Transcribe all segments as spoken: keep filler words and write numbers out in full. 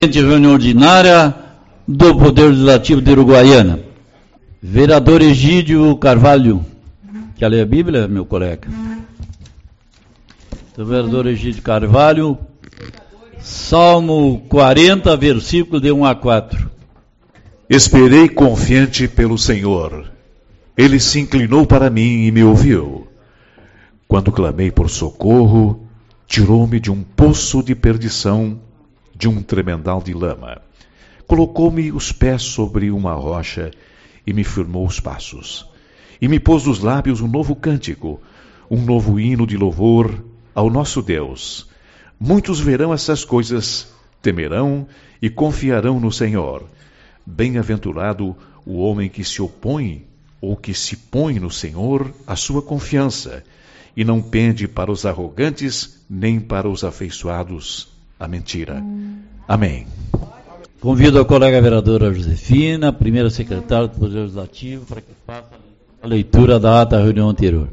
Reunião ordinária do Poder Legislativo de Uruguaiana. Vereador Egídio Carvalho. Quer ler a Bíblia, meu colega? Então, vereador Egídio Carvalho, Salmo quarenta, versículo de um a quatro. Esperei confiante pelo Senhor. Ele se inclinou para mim e me ouviu. Quando clamei por socorro, tirou-me de um poço de perdição, de um tremendal de lama. Colocou-me os pés sobre uma rocha e me firmou os passos. E me pôs nos lábios um novo cântico, um novo hino de louvor ao nosso Deus. Muitos verão essas coisas, temerão e confiarão no Senhor. Bem-aventurado o homem que se opõe ou que se põe no Senhor a sua confiança, e não pende para os arrogantes, nem para os afeiçoados à mentira. Amém. Convido a colega vereadora Josefina, primeira secretária do Poder Legislativo, para que faça a leitura da ata da reunião anterior.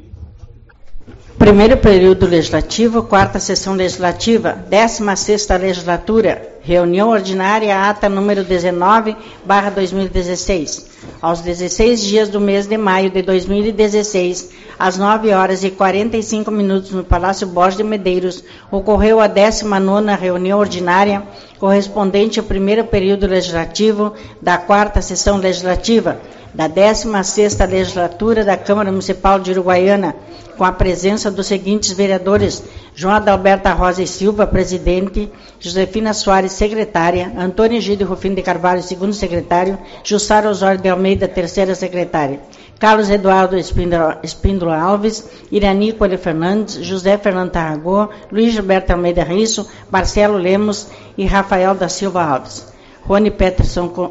Primeiro período legislativo, quarta sessão legislativa, décima sexta legislatura, reunião ordinária, ata número dezenove, barra dois mil e dezesseis. Aos dezesseis dias do mês de maio de dois mil e dezesseis, às nove horas e quarenta e cinco minutos, no Palácio Borges de Medeiros, ocorreu a décima nona reunião ordinária, correspondente ao primeiro período legislativo da quarta sessão legislativa, da décima sexta legislatura da Câmara Municipal de Uruguaiana, com a presença dos seguintes vereadores: João Adalberto Rosa e Silva, presidente; Josefina Soares, secretária; Antônio Egídio Rufino de Carvalho, segundo secretário; Jussara Osório de Almeida, terceira secretária; Carlos Eduardo Espíndola Alves, Irani Coelho Fernandes, José Fernando Tarragó, Luiz Gilberto Almeida Risso, Marcelo Lemos e Rafael da Silva Alves. Rony Peterson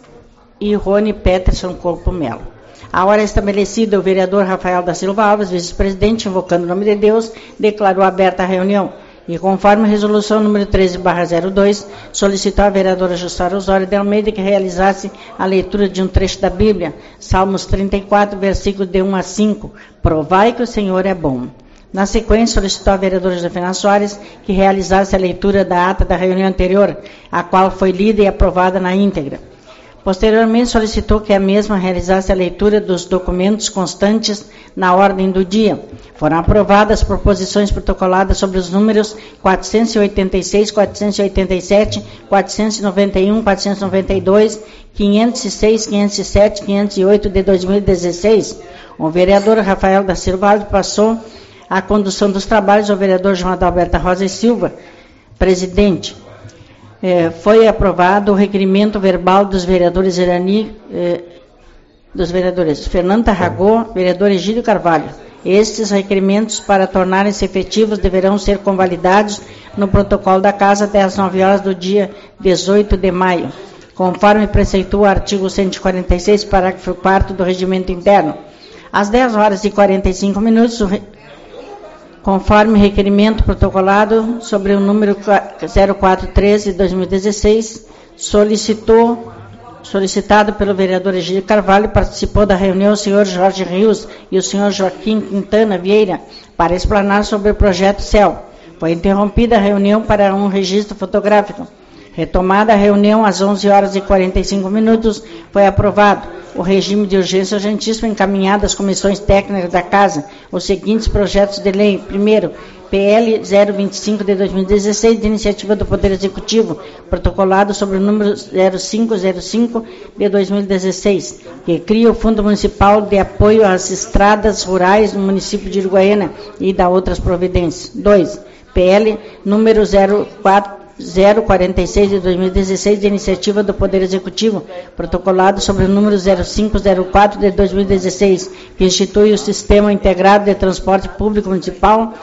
e Rony Peterson Corpo Melo. A hora estabelecida, o vereador Rafael da Silva Alves, vice-presidente, invocando o nome de Deus, declarou aberta a reunião. E conforme a resolução número treze barra zero dois, solicitou à vereadora Jussara Osório de Almeida que realizasse a leitura de um trecho da Bíblia, Salmos trinta e quatro, versículos de um a cinco. Provai que o Senhor é bom. Na sequência, solicitou à vereadora Josefina Soares que realizasse a leitura da ata da reunião anterior, a qual foi lida e aprovada na íntegra. Posteriormente, solicitou que a mesma realizasse a leitura dos documentos constantes na ordem do dia. Foram aprovadas proposições protocoladas sobre os números quatrocentos e oitenta e seis, quatrocentos e oitenta e sete, quatrocentos e noventa e um, quatrocentos e noventa e dois, quinhentos e seis, quinhentos e sete, quinhentos e oito de dois mil e dezesseis. O vereador Rafael da Silva Alves passou a condução dos trabalhos ao vereador João Adalberto Rosa e Silva, presidente. É, foi aprovado o requerimento verbal dos vereadores Irani, eh, dos vereadores Fernando Tarragó, vereador Egídio Carvalho. Estes requerimentos, para tornarem-se efetivos, deverão ser convalidados no protocolo da Casa até às nove horas do dia dezoito de maio, conforme preceitua o artigo cento e quarenta e seis, parágrafo quarto do Regimento Interno. Às dez horas e quarenta e cinco minutos, o re... conforme requerimento protocolado sobre o número zero quatro treze de dois mil e dezesseis, solicitou, solicitado pelo vereador Egídio Carvalho, participou da reunião o senhor Jorge Rios e o senhor Joaquim Quintana Vieira para explanar sobre o projeto C E L. Foi interrompida a reunião para um registro fotográfico. Retomada a reunião às onze horas e quarenta e cinco minutos, foi aprovado o regime de urgência urgentíssima encaminhado às comissões técnicas da Casa os seguintes projetos de lei. Primeiro, P L zero vinte e cinco de dois mil e dezesseis, de iniciativa do Poder Executivo, protocolado sobre o número zero cinco zero cinco de dois mil e dezesseis, que cria o Fundo Municipal de Apoio às Estradas Rurais no município de Uruguaiana e dá outras providências. Dois, P L número zero quatro zero quarenta e seis de dois mil e dezesseis, de iniciativa do Poder Executivo, protocolado sobre o número zero cinco zero quatro de dois mil e dezesseis, que institui o Sistema Integrado de Transporte Público Municipal,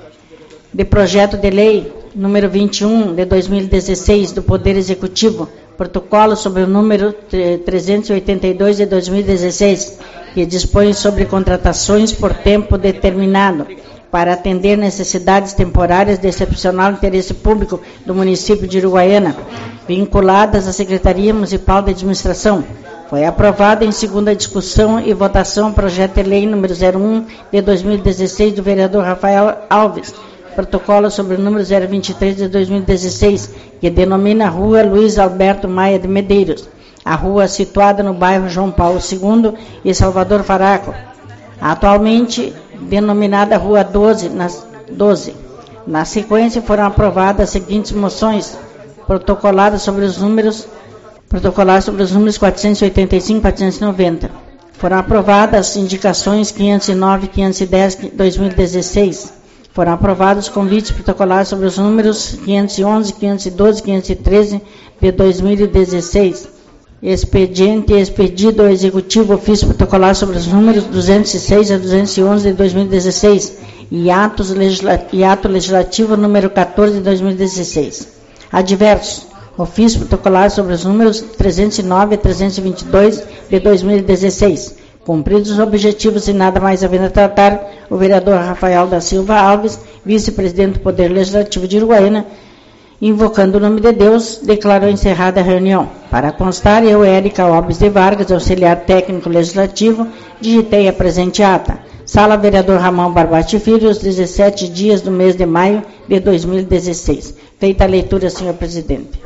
de projeto de lei número vinte e um de dois mil e dezesseis do Poder Executivo, protocolo sobre o número trezentos e oitenta e dois de dois mil e dezesseis, que dispõe sobre contratações por tempo determinado, para atender necessidades temporárias de excepcional interesse público do município de Uruguaiana, vinculadas à Secretaria Municipal de Administração. Foi aprovado em segunda discussão e votação o projeto de lei número zero um de dois mil e dezesseis do vereador Rafael Alves, protocolo sobre o número zero vinte e três de dois mil e dezesseis, que denomina Rua Luiz Alberto Maia de Medeiros, a rua situada no bairro João Paulo segundo e Salvador Faraco, atualmente denominada Rua doze. Nas, doze. Na sequência foram aprovadas as seguintes moções protocoladas sobre os números protocoladas sobre os números quatrocentos e oitenta e cinco e quatrocentos e noventa. Foram aprovadas as indicações quinhentos e nove e quinhentos e dez de dois mil e dezesseis. Foram aprovados os convites protocolados sobre os números quinhentos e onze, quinhentos e doze e quinhentos e treze de dois mil e dezesseis. Expediente e expedido ao Executivo ofício protocolar sobre os números duzentos e seis a duzentos e onze de dois mil e dezesseis e, atos legisla- e ato legislativo número quatorze de dois mil e dezesseis. Adversos. Ofício protocolar sobre os números trezentos e nove a trezentos e vinte e dois de dois mil e dezesseis. Cumpridos os objetivos e nada mais havendo a tratar, o vereador Rafael da Silva Alves, vice-presidente do Poder Legislativo de Uruguaiana, invocando o nome de Deus, declarou encerrada a reunião. Para constar, eu, Érica Alves de Vargas, auxiliar técnico legislativo, digitei a presente ata. Sala Vereador Ramon Barbati Filho, os dezessete dias do mês de maio de dois mil e dezesseis. Feita a leitura, senhor presidente.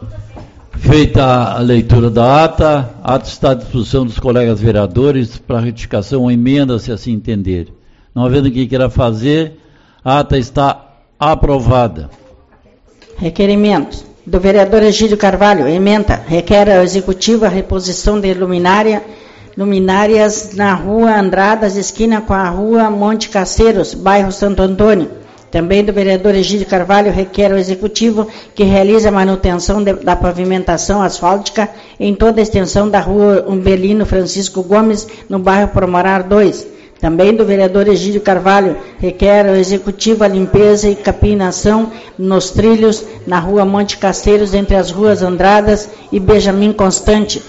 Feita a leitura da ata, a ata está à disposição dos colegas vereadores para retificação ou emenda, se assim entender. Não havendo quem queira fazer, a ata está aprovada. Requerimentos. Do vereador Egídio Carvalho, ementa, requer ao Executivo a reposição de luminária, luminárias na rua Andradas, esquina com a rua Monte Caceiros, bairro Santo Antônio. Também do vereador Egídio Carvalho, requer ao Executivo que realize a manutenção de, da pavimentação asfáltica em toda a extensão da rua Umbelino Francisco Gomes, no bairro Promorar dois. Também do vereador Egídio Carvalho, requer ao Executivo a limpeza e capinação nos trilhos na rua Monte Caceiros, entre as ruas Andradas e Benjamin Constante.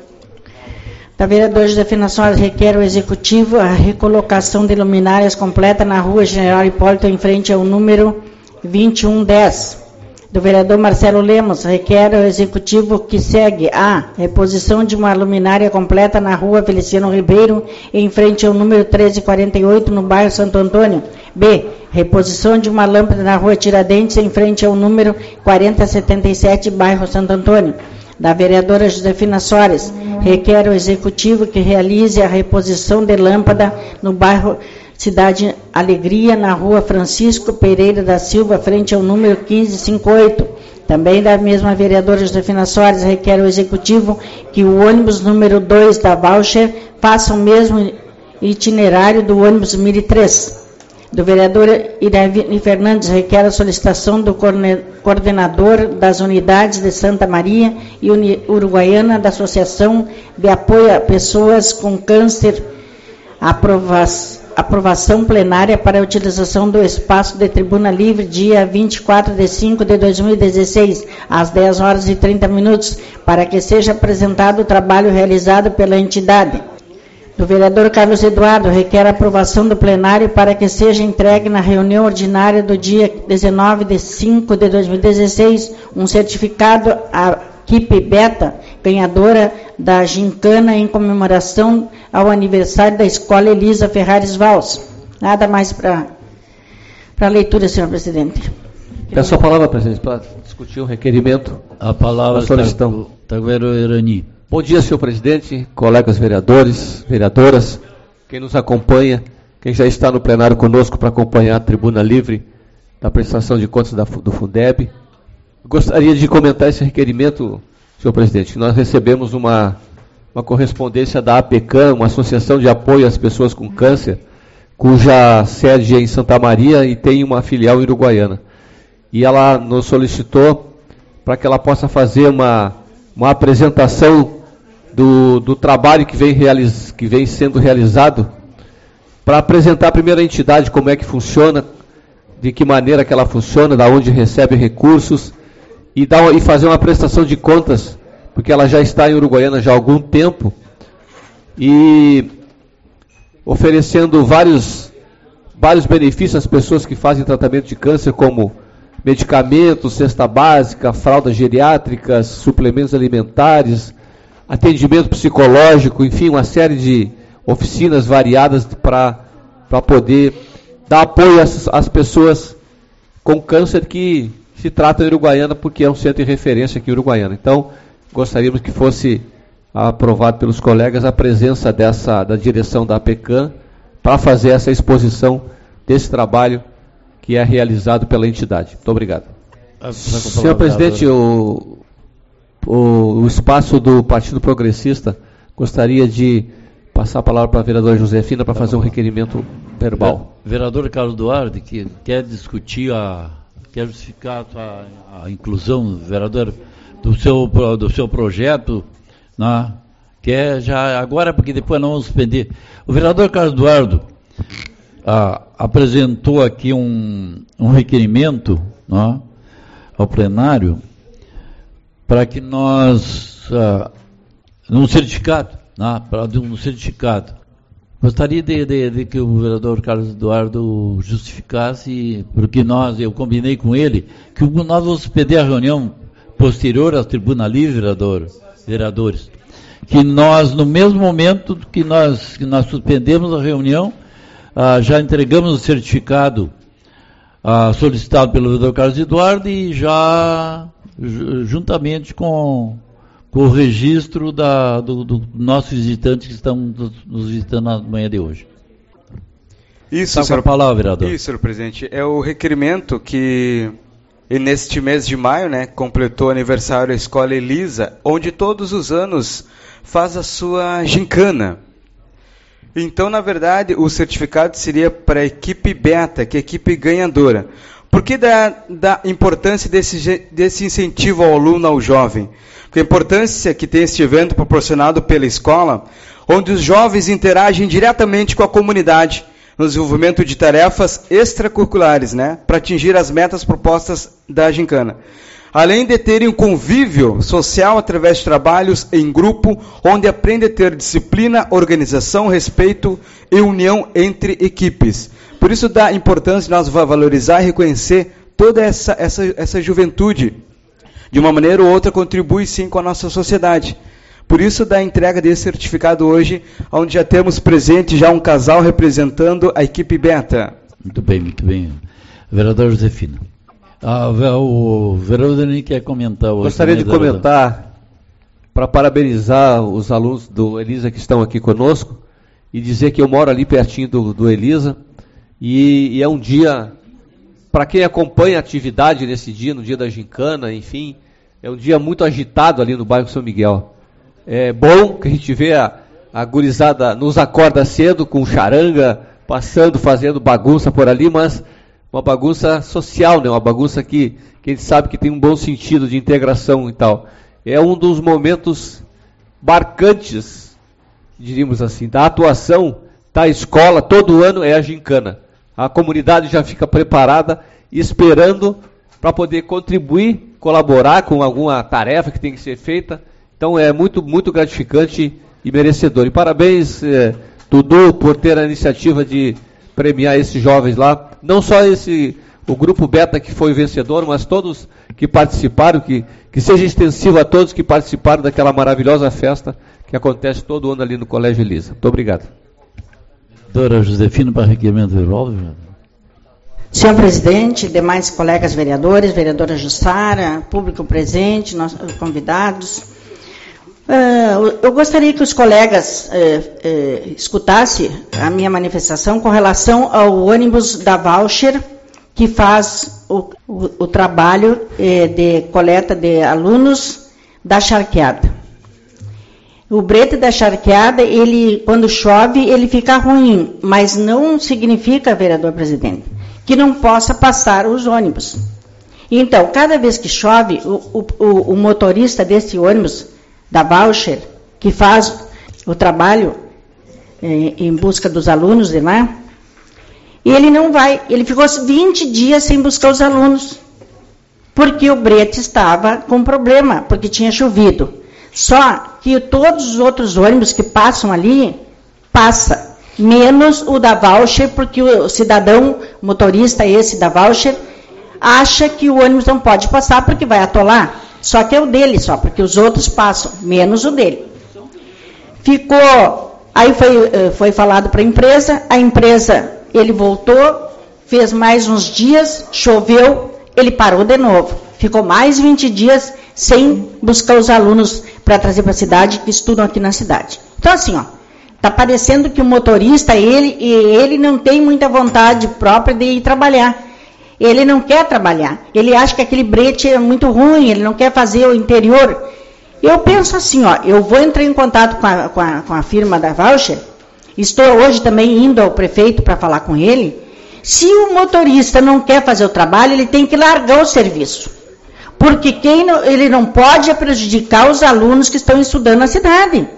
Da vereadora Josefina Soares, requer ao Executivo a recolocação de luminárias completa na rua General Hipólito, em frente ao número vinte e um dez. Do vereador Marcelo Lemos, requer ao Executivo que segue a reposição de uma luminária completa na rua Feliciano Ribeiro, em frente ao número treze quarenta e oito, no bairro Santo Antônio. B. Reposição de uma lâmpada na rua Tiradentes, em frente ao número quarenta setenta e sete, bairro Santo Antônio. Da vereadora Josefina Soares, requer ao Executivo que realize a reposição de lâmpada no bairro Cidade Alegria, na rua Francisco Pereira da Silva, frente ao número quinze cinquenta e oito. Também da mesma vereadora Josefina Soares, requer ao Executivo que o ônibus número dois da Voucher faça o mesmo itinerário do ônibus Miri três. Do vereador Iraine Fernandes, requer a solicitação do coordenador das unidades de Santa Maria e Uruguaiana da Associação de Apoio a Pessoas com Câncer, aprovação, aprovação plenária para a utilização do espaço de tribuna livre, dia vinte e quatro de cinco de dois mil e dezesseis, às dez horas e trinta minutos, para que seja apresentado o trabalho realizado pela entidade. Do vereador Carlos Eduardo, requer a aprovação do plenário para que seja entregue na reunião ordinária do dia dezenove de cinco de dois mil e dezesseis um certificado à equipe Beta, ganhadora da gincana em comemoração ao aniversário da Escola Elisa Ferrares Valls. Nada mais para a leitura, senhor presidente. Peço a palavra, presidente, para discutir o requerimento. A palavra está com o Irani. Bom dia, senhor presidente, colegas vereadores, vereadoras, quem nos acompanha, quem já está no plenário conosco para acompanhar a tribuna livre da prestação de contas da, do Fundeb. Gostaria de comentar esse requerimento, senhor presidente. Nós recebemos uma, uma correspondência da APECAM, uma associação de apoio às pessoas com câncer, cuja sede é em Santa Maria e tem uma filial em Uruguaiana. E ela nos solicitou para que ela possa fazer uma, uma apresentação Do, do trabalho que vem, realiz, que vem sendo realizado, para apresentar primeiro a entidade, como é que funciona, de que maneira que ela funciona, da onde recebe recursos, e, dar, e fazer uma prestação de contas, porque ela já está em Uruguaiana já há algum tempo, e oferecendo vários, vários benefícios às pessoas que fazem tratamento de câncer, como medicamentos, cesta básica, fraldas geriátricas, suplementos alimentares, atendimento psicológico, enfim, uma série de oficinas variadas para para poder dar apoio às, às pessoas com câncer que se trata em Uruguaiana, porque é um centro de referência aqui em Uruguaiana. Então, gostaríamos que fosse aprovado pelos colegas a presença dessa, da direção da APECAM para fazer essa exposição desse trabalho que é realizado pela entidade. Muito obrigado. Senhor presidente, o, o, o espaço do Partido Progressista gostaria de passar a palavra para a vereadora Josefina para fazer um requerimento verbal. Vereador Carlos Duarte, que quer discutir, a, quer justificar a, a inclusão, vereador, do seu, do seu projeto, né, que é já agora, porque depois não vamos suspender. O vereador Carlos Eduardo ah, apresentou aqui um, um requerimento, né, ao plenário para que nós, ah, num certificado, né, para um certificado, gostaria de, de, de que o vereador Carlos Eduardo justificasse, porque nós, eu combinei com ele, que nós vamos suspender a reunião posterior à tribuna livre, vereador, vereadores, que nós, no mesmo momento que nós, que nós suspendemos a reunião, ah, já entregamos o certificado ah, solicitado pelo vereador Carlos Eduardo e já juntamente com, com o registro da, do, do nossos visitantes que estão nos visitando na manhã de hoje. Isso, tá senhor, com a palavra, vereador. Isso, senhor presidente. É o requerimento que, e neste mês de maio, né, completou o aniversário da Escola Elisa, onde todos os anos faz a sua gincana. Então, na verdade, o certificado seria para a equipe beta, que é a equipe ganhadora. Por que da, da importância desse, desse incentivo ao aluno, ao jovem? Porque a importância que tem este evento proporcionado pela escola, onde os jovens interagem diretamente com a comunidade, no desenvolvimento de tarefas extracurriculares, né, para atingir as metas propostas da gincana. Além de terem um convívio social através de trabalhos em grupo, onde aprende a ter disciplina, organização, respeito e união entre equipes. Por isso dá importância nós valorizar e reconhecer toda essa, essa, essa juventude. De uma maneira ou outra contribui sim com a nossa sociedade. Por isso da entrega desse certificado hoje, onde já temos presente já um casal representando a equipe beta. Muito bem, muito bem. Vereador Josefina. Ah, o vereador Denis quer comentar hoje. Gostaria de comentar para parabenizar os alunos do Elisa que estão aqui conosco e dizer que eu moro ali pertinho do, do Elisa e, e é um dia, para quem acompanha a atividade nesse dia, no dia da gincana, enfim, é um dia muito agitado ali no bairro São Miguel. É bom que a gente vê a, a gurizada nos acorda cedo com charanga, passando, fazendo bagunça por ali, mas uma bagunça social, né? Uma bagunça que, que a gente sabe que tem um bom sentido de integração e tal. É um dos momentos marcantes, diríamos assim, da atuação da escola, todo ano é a gincana. A comunidade já fica preparada, esperando para poder contribuir, colaborar com alguma tarefa que tem que ser feita. Então é muito, muito gratificante e merecedor. E parabéns, eh, Dudu, por ter a iniciativa de premiar esses jovens lá, não só esse, o grupo beta que foi vencedor, mas todos que participaram, que, que seja extensivo a todos que participaram daquela maravilhosa festa que acontece todo ano ali no Colégio Elisa. Muito obrigado. Doutora Josefina, para requerimento verbal. Senhor presidente, demais colegas vereadores, vereadora Jussara, público presente, nossos convidados, Uh, eu gostaria que os colegas uh, uh, escutassem a minha manifestação com relação ao ônibus da Voucher, que faz o, o, o trabalho uh, de coleta de alunos da charqueada. O brete da charqueada, ele, quando chove, ele fica ruim, mas não significa, vereador presidente, que não possa passar os ônibus. Então, cada vez que chove, o, o, o motorista desse ônibus da Voucher, que faz o trabalho eh, em busca dos alunos de lá, e ele não vai, ele ficou vinte dias sem buscar os alunos, porque o brete estava com problema, porque tinha chovido. Só que todos os outros ônibus que passam ali, passa, menos o da Voucher, porque o cidadão motorista esse da Voucher acha que o ônibus não pode passar porque vai atolar. Só que é o dele só, porque os outros passam, menos o dele. Ficou, aí foi, foi falado para a empresa, a empresa, ele voltou, fez mais uns dias, choveu, ele parou de novo. Ficou mais vinte dias sem buscar os alunos para trazer para a cidade, que estudam aqui na cidade. Então, assim, ó, está parecendo que o motorista, ele, ele não tem muita vontade própria de ir trabalhar. Ele não quer trabalhar. Ele acha que aquele brete é muito ruim, ele não quer fazer o interior. Eu penso assim, ó, eu vou entrar em contato com a, com a, com a firma da Voucher, estou hoje também indo ao prefeito para falar com ele. Se o motorista não quer fazer o trabalho, ele tem que largar o serviço. Porque quem não, ele não pode prejudicar os alunos que estão estudando na cidade.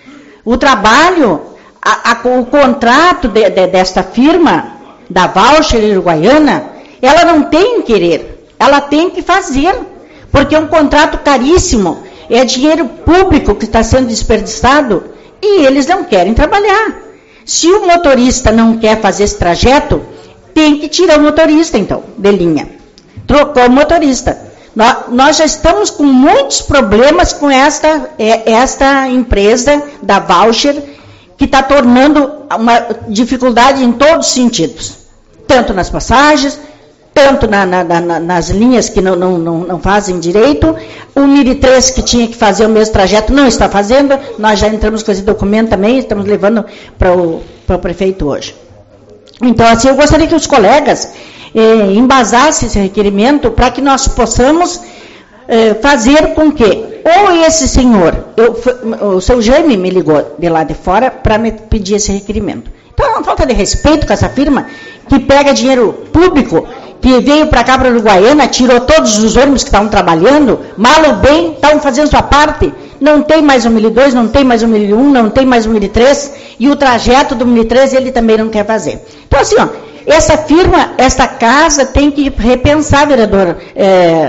O trabalho, a, a, o contrato de, de, desta firma, da Voucher Uruguaiana, ela não tem querer, ela tem que fazer, porque é um contrato caríssimo, é dinheiro público que está sendo desperdiçado e eles não querem trabalhar. Se o motorista não quer fazer esse trajeto, tem que tirar o motorista, então, de linha. Trocou o motorista. Nós, nós já estamos com muitos problemas com esta, esta empresa da Voucher, que está tornando uma dificuldade em todos os sentidos. Tanto nas passagens, tanto na, na, na, nas linhas que não, não, não, não fazem direito. O Miri três, que tinha que fazer o mesmo trajeto, não está fazendo. Nós já entramos com esse documento também, estamos levando para o, para o prefeito hoje. Então, assim, eu gostaria que os colegas eh, embasassem esse requerimento para que nós possamos eh, fazer com que, ou esse senhor, eu, o seu Jaime me ligou de lá de fora para me pedir esse requerimento. Então, é uma falta de respeito com essa firma que pega dinheiro público, que veio para cá, para a Uruguaiana, tirou todos os ônibus que estavam trabalhando, mal ou bem, estavam fazendo sua parte. Não tem mais o Mili dois, não tem mais o Mili um, não tem mais o Mili três, e o trajeto do Mili três ele também não quer fazer. Então, assim, ó, essa firma, esta casa tem que repensar, vereador é,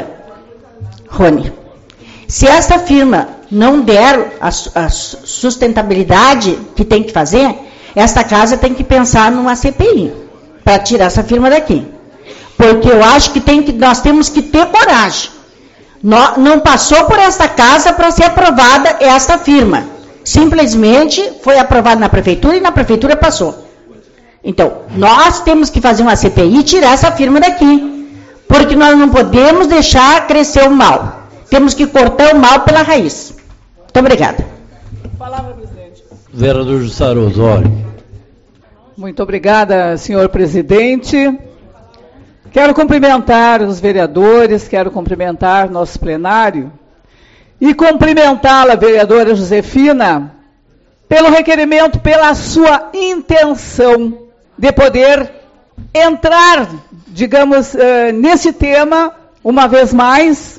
Rony. Se esta firma não der a, a sustentabilidade que tem que fazer, esta casa tem que pensar numa C P I, para tirar essa firma daqui. Porque eu acho que, tem que nós temos que ter coragem. Não, não passou por esta casa para ser aprovada esta firma. Simplesmente foi aprovada na prefeitura e na prefeitura passou. Então, nós temos que fazer uma C P I e tirar essa firma daqui. Porque nós não podemos deixar crescer o mal. Temos que cortar o mal pela raiz. Muito obrigada. Palavra, presidente. Vereador Jussara Osório. Muito obrigada, senhor presidente. Quero cumprimentar os vereadores, quero cumprimentar nosso plenário e cumprimentá-la, vereadora Josefina, pelo requerimento, pela sua intenção de poder entrar, digamos, nesse tema, uma vez mais,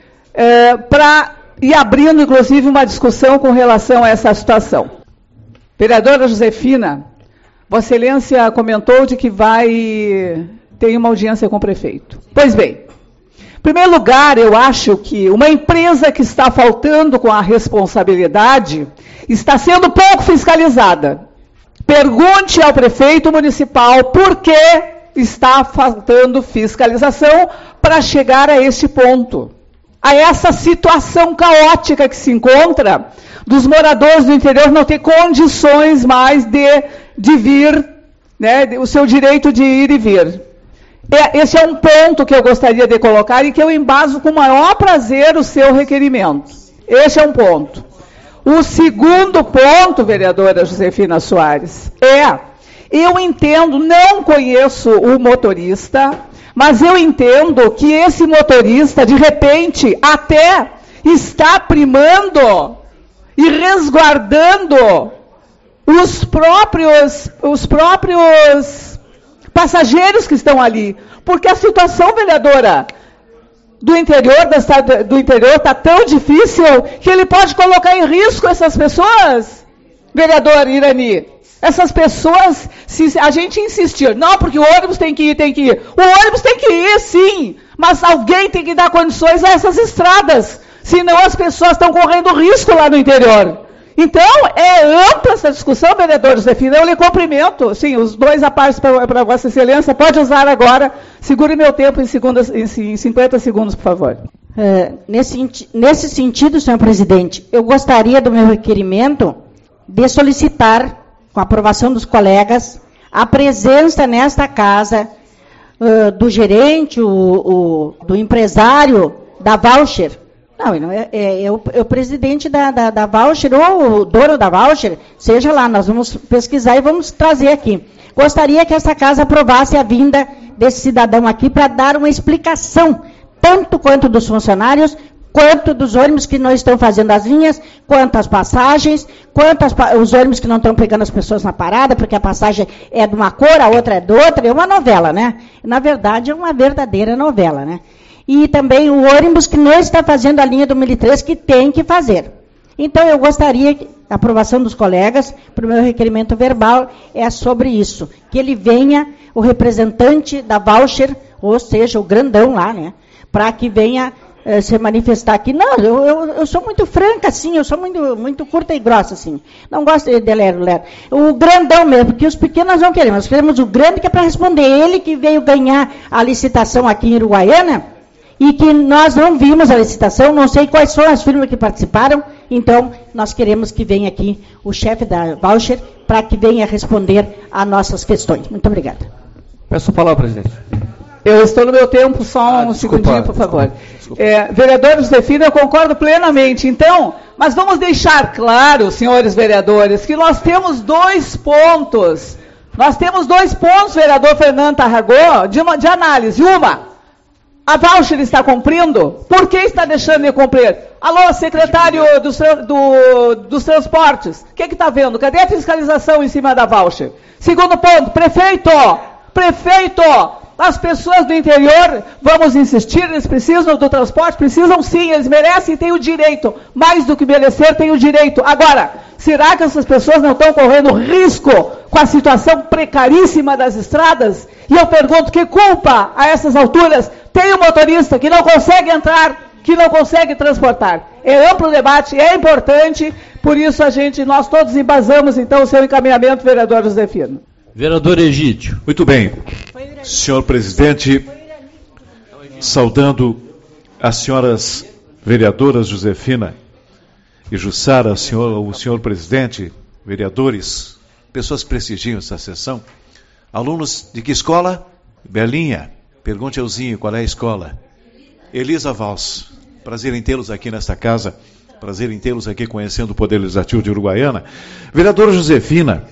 para ir abrindo, inclusive, uma discussão com relação a essa situação. Vereadora Josefina, Vossa Excelência comentou de que vai ter uma audiência com o prefeito. Pois bem, em primeiro lugar, eu acho que uma empresa que está faltando com a responsabilidade está sendo pouco fiscalizada. Pergunte ao prefeito municipal por que está faltando fiscalização para chegar a este ponto. A essa situação caótica que se encontra dos moradores do interior não ter condições mais de, de vir, né, o seu direito de ir e vir. Esse é um ponto que eu gostaria de colocar e que eu embaso com o maior prazer o seu requerimento. Esse é um ponto. O segundo ponto, vereadora Josefina Soares, é, eu entendo, não conheço o motorista, mas eu entendo que esse motorista, de repente, até está primando e resguardando os próprios, os próprios passageiros que estão ali. Porque a situação, vereadora, do interior da, do interior está tão difícil que ele pode colocar em risco essas pessoas, vereador Irani. Essas pessoas, se a gente insistir, não, porque o ônibus tem que ir, tem que ir. O ônibus tem que ir, sim, mas alguém tem que dar condições a essas estradas, senão as pessoas estão correndo risco lá no interior. Então, é ampla essa discussão, vereador Josefina, eu lhe cumprimento. Sim, os dois apartes para Vossa Excelência, pode usar agora. Segure meu tempo em, segundas, em cinquenta segundos, por favor. É, nesse, nesse sentido, senhor presidente, eu gostaria do meu requerimento de solicitar, com a aprovação dos colegas, a presença nesta casa uh, do gerente, o, o, do empresário da voucher. Não, não é, é, é, o, é o presidente da, da, da voucher ou o dono da voucher, seja lá, nós vamos pesquisar e vamos trazer aqui. Gostaria que essa casa aprovasse a vinda desse cidadão aqui para dar uma explicação, tanto quanto dos funcionários, quanto dos ônibus que não estão fazendo as linhas, quanto as passagens, quanto as, os ônibus que não estão pegando as pessoas na parada, porque a passagem é de uma cor, a outra é de outra, é uma novela, né? Na verdade, é uma verdadeira novela, né? E também o ônibus que não está fazendo a linha do mil e três, que tem que fazer. Então, eu gostaria, a aprovação dos colegas, para o meu requerimento verbal, é sobre isso, que ele venha, o representante da voucher, ou seja, o grandão lá, né? Para que venha eh, se manifestar aqui. Não, eu, eu, eu sou muito franca, assim, eu sou muito, muito curta e grossa, assim. Não gosto de lero, lero. O grandão mesmo, porque os pequenos não queremos. Nós queremos o grande, que é para responder. Ele que veio ganhar a licitação aqui em Uruguaiana, e que nós não vimos a licitação, não sei quais são as firmas que participaram, então nós queremos que venha aqui o chefe da voucher, para que venha responder a nossas questões. Muito obrigada. Peço a palavra, presidente. Eu estou no meu tempo, só um ah, segundinho, por favor. É, vereador Josefina, eu concordo plenamente. Então, mas vamos deixar claro, senhores vereadores, que nós temos dois pontos. Nós temos dois pontos, vereador Fernando Tarragó, de, uma, de análise. Uma, a voucher está cumprindo? Por que está deixando de cumprir? Alô, secretário dos, do, dos transportes, o que está vendo? Cadê a fiscalização em cima da voucher? Segundo ponto, prefeito, prefeito, as pessoas do interior, vamos insistir, eles precisam do transporte, precisam sim, eles merecem e têm o direito, mais do que merecer, têm o direito. Agora, será que essas pessoas não estão correndo risco com a situação precaríssima das estradas? E eu pergunto, que culpa a essas alturas tem o motorista que não consegue entrar, que não consegue transportar? É amplo o debate, é importante, por isso a gente, nós todos embasamos então o seu encaminhamento, vereador Josefino. Vereador Egídio. Muito bem. Senhor presidente, saudando as senhoras vereadoras Josefina e Jussara, senhor, o senhor presidente, vereadores, pessoas que prestigiam essa sessão, alunos de que escola? Belinha, pergunte ao Zinho qual é a escola. Elisa Valls, prazer em tê-los aqui nesta casa, prazer em tê-los aqui conhecendo o Poder Legislativo de Uruguaiana. Vereadora Josefina,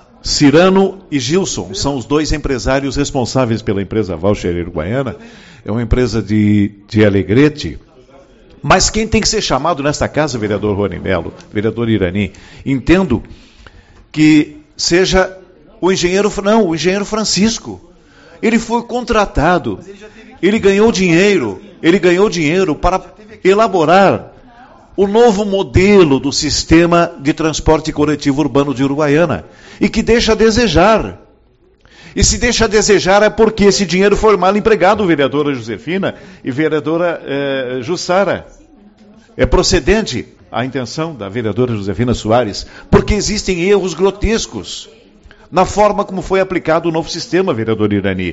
Cirano e Gilson são os dois empresários responsáveis pela empresa Voucher Uruguaiana. É uma empresa de, de Alegrete. Mas quem tem que ser chamado nesta casa, vereador Rony Melo, vereador Irani, entendo que seja o engenheiro, não, o engenheiro Francisco. Ele foi contratado, ele ganhou dinheiro, ele ganhou dinheiro para elaborar o novo modelo do sistema de transporte coletivo urbano de Uruguaiana, e que deixa a desejar. E se deixa a desejar é porque esse dinheiro foi mal empregado, vereadora Josefina e vereadora eh, Jussara. É procedente a intenção da vereadora Josefina Soares, porque existem erros grotescos na forma como foi aplicado o novo sistema, vereador Irani.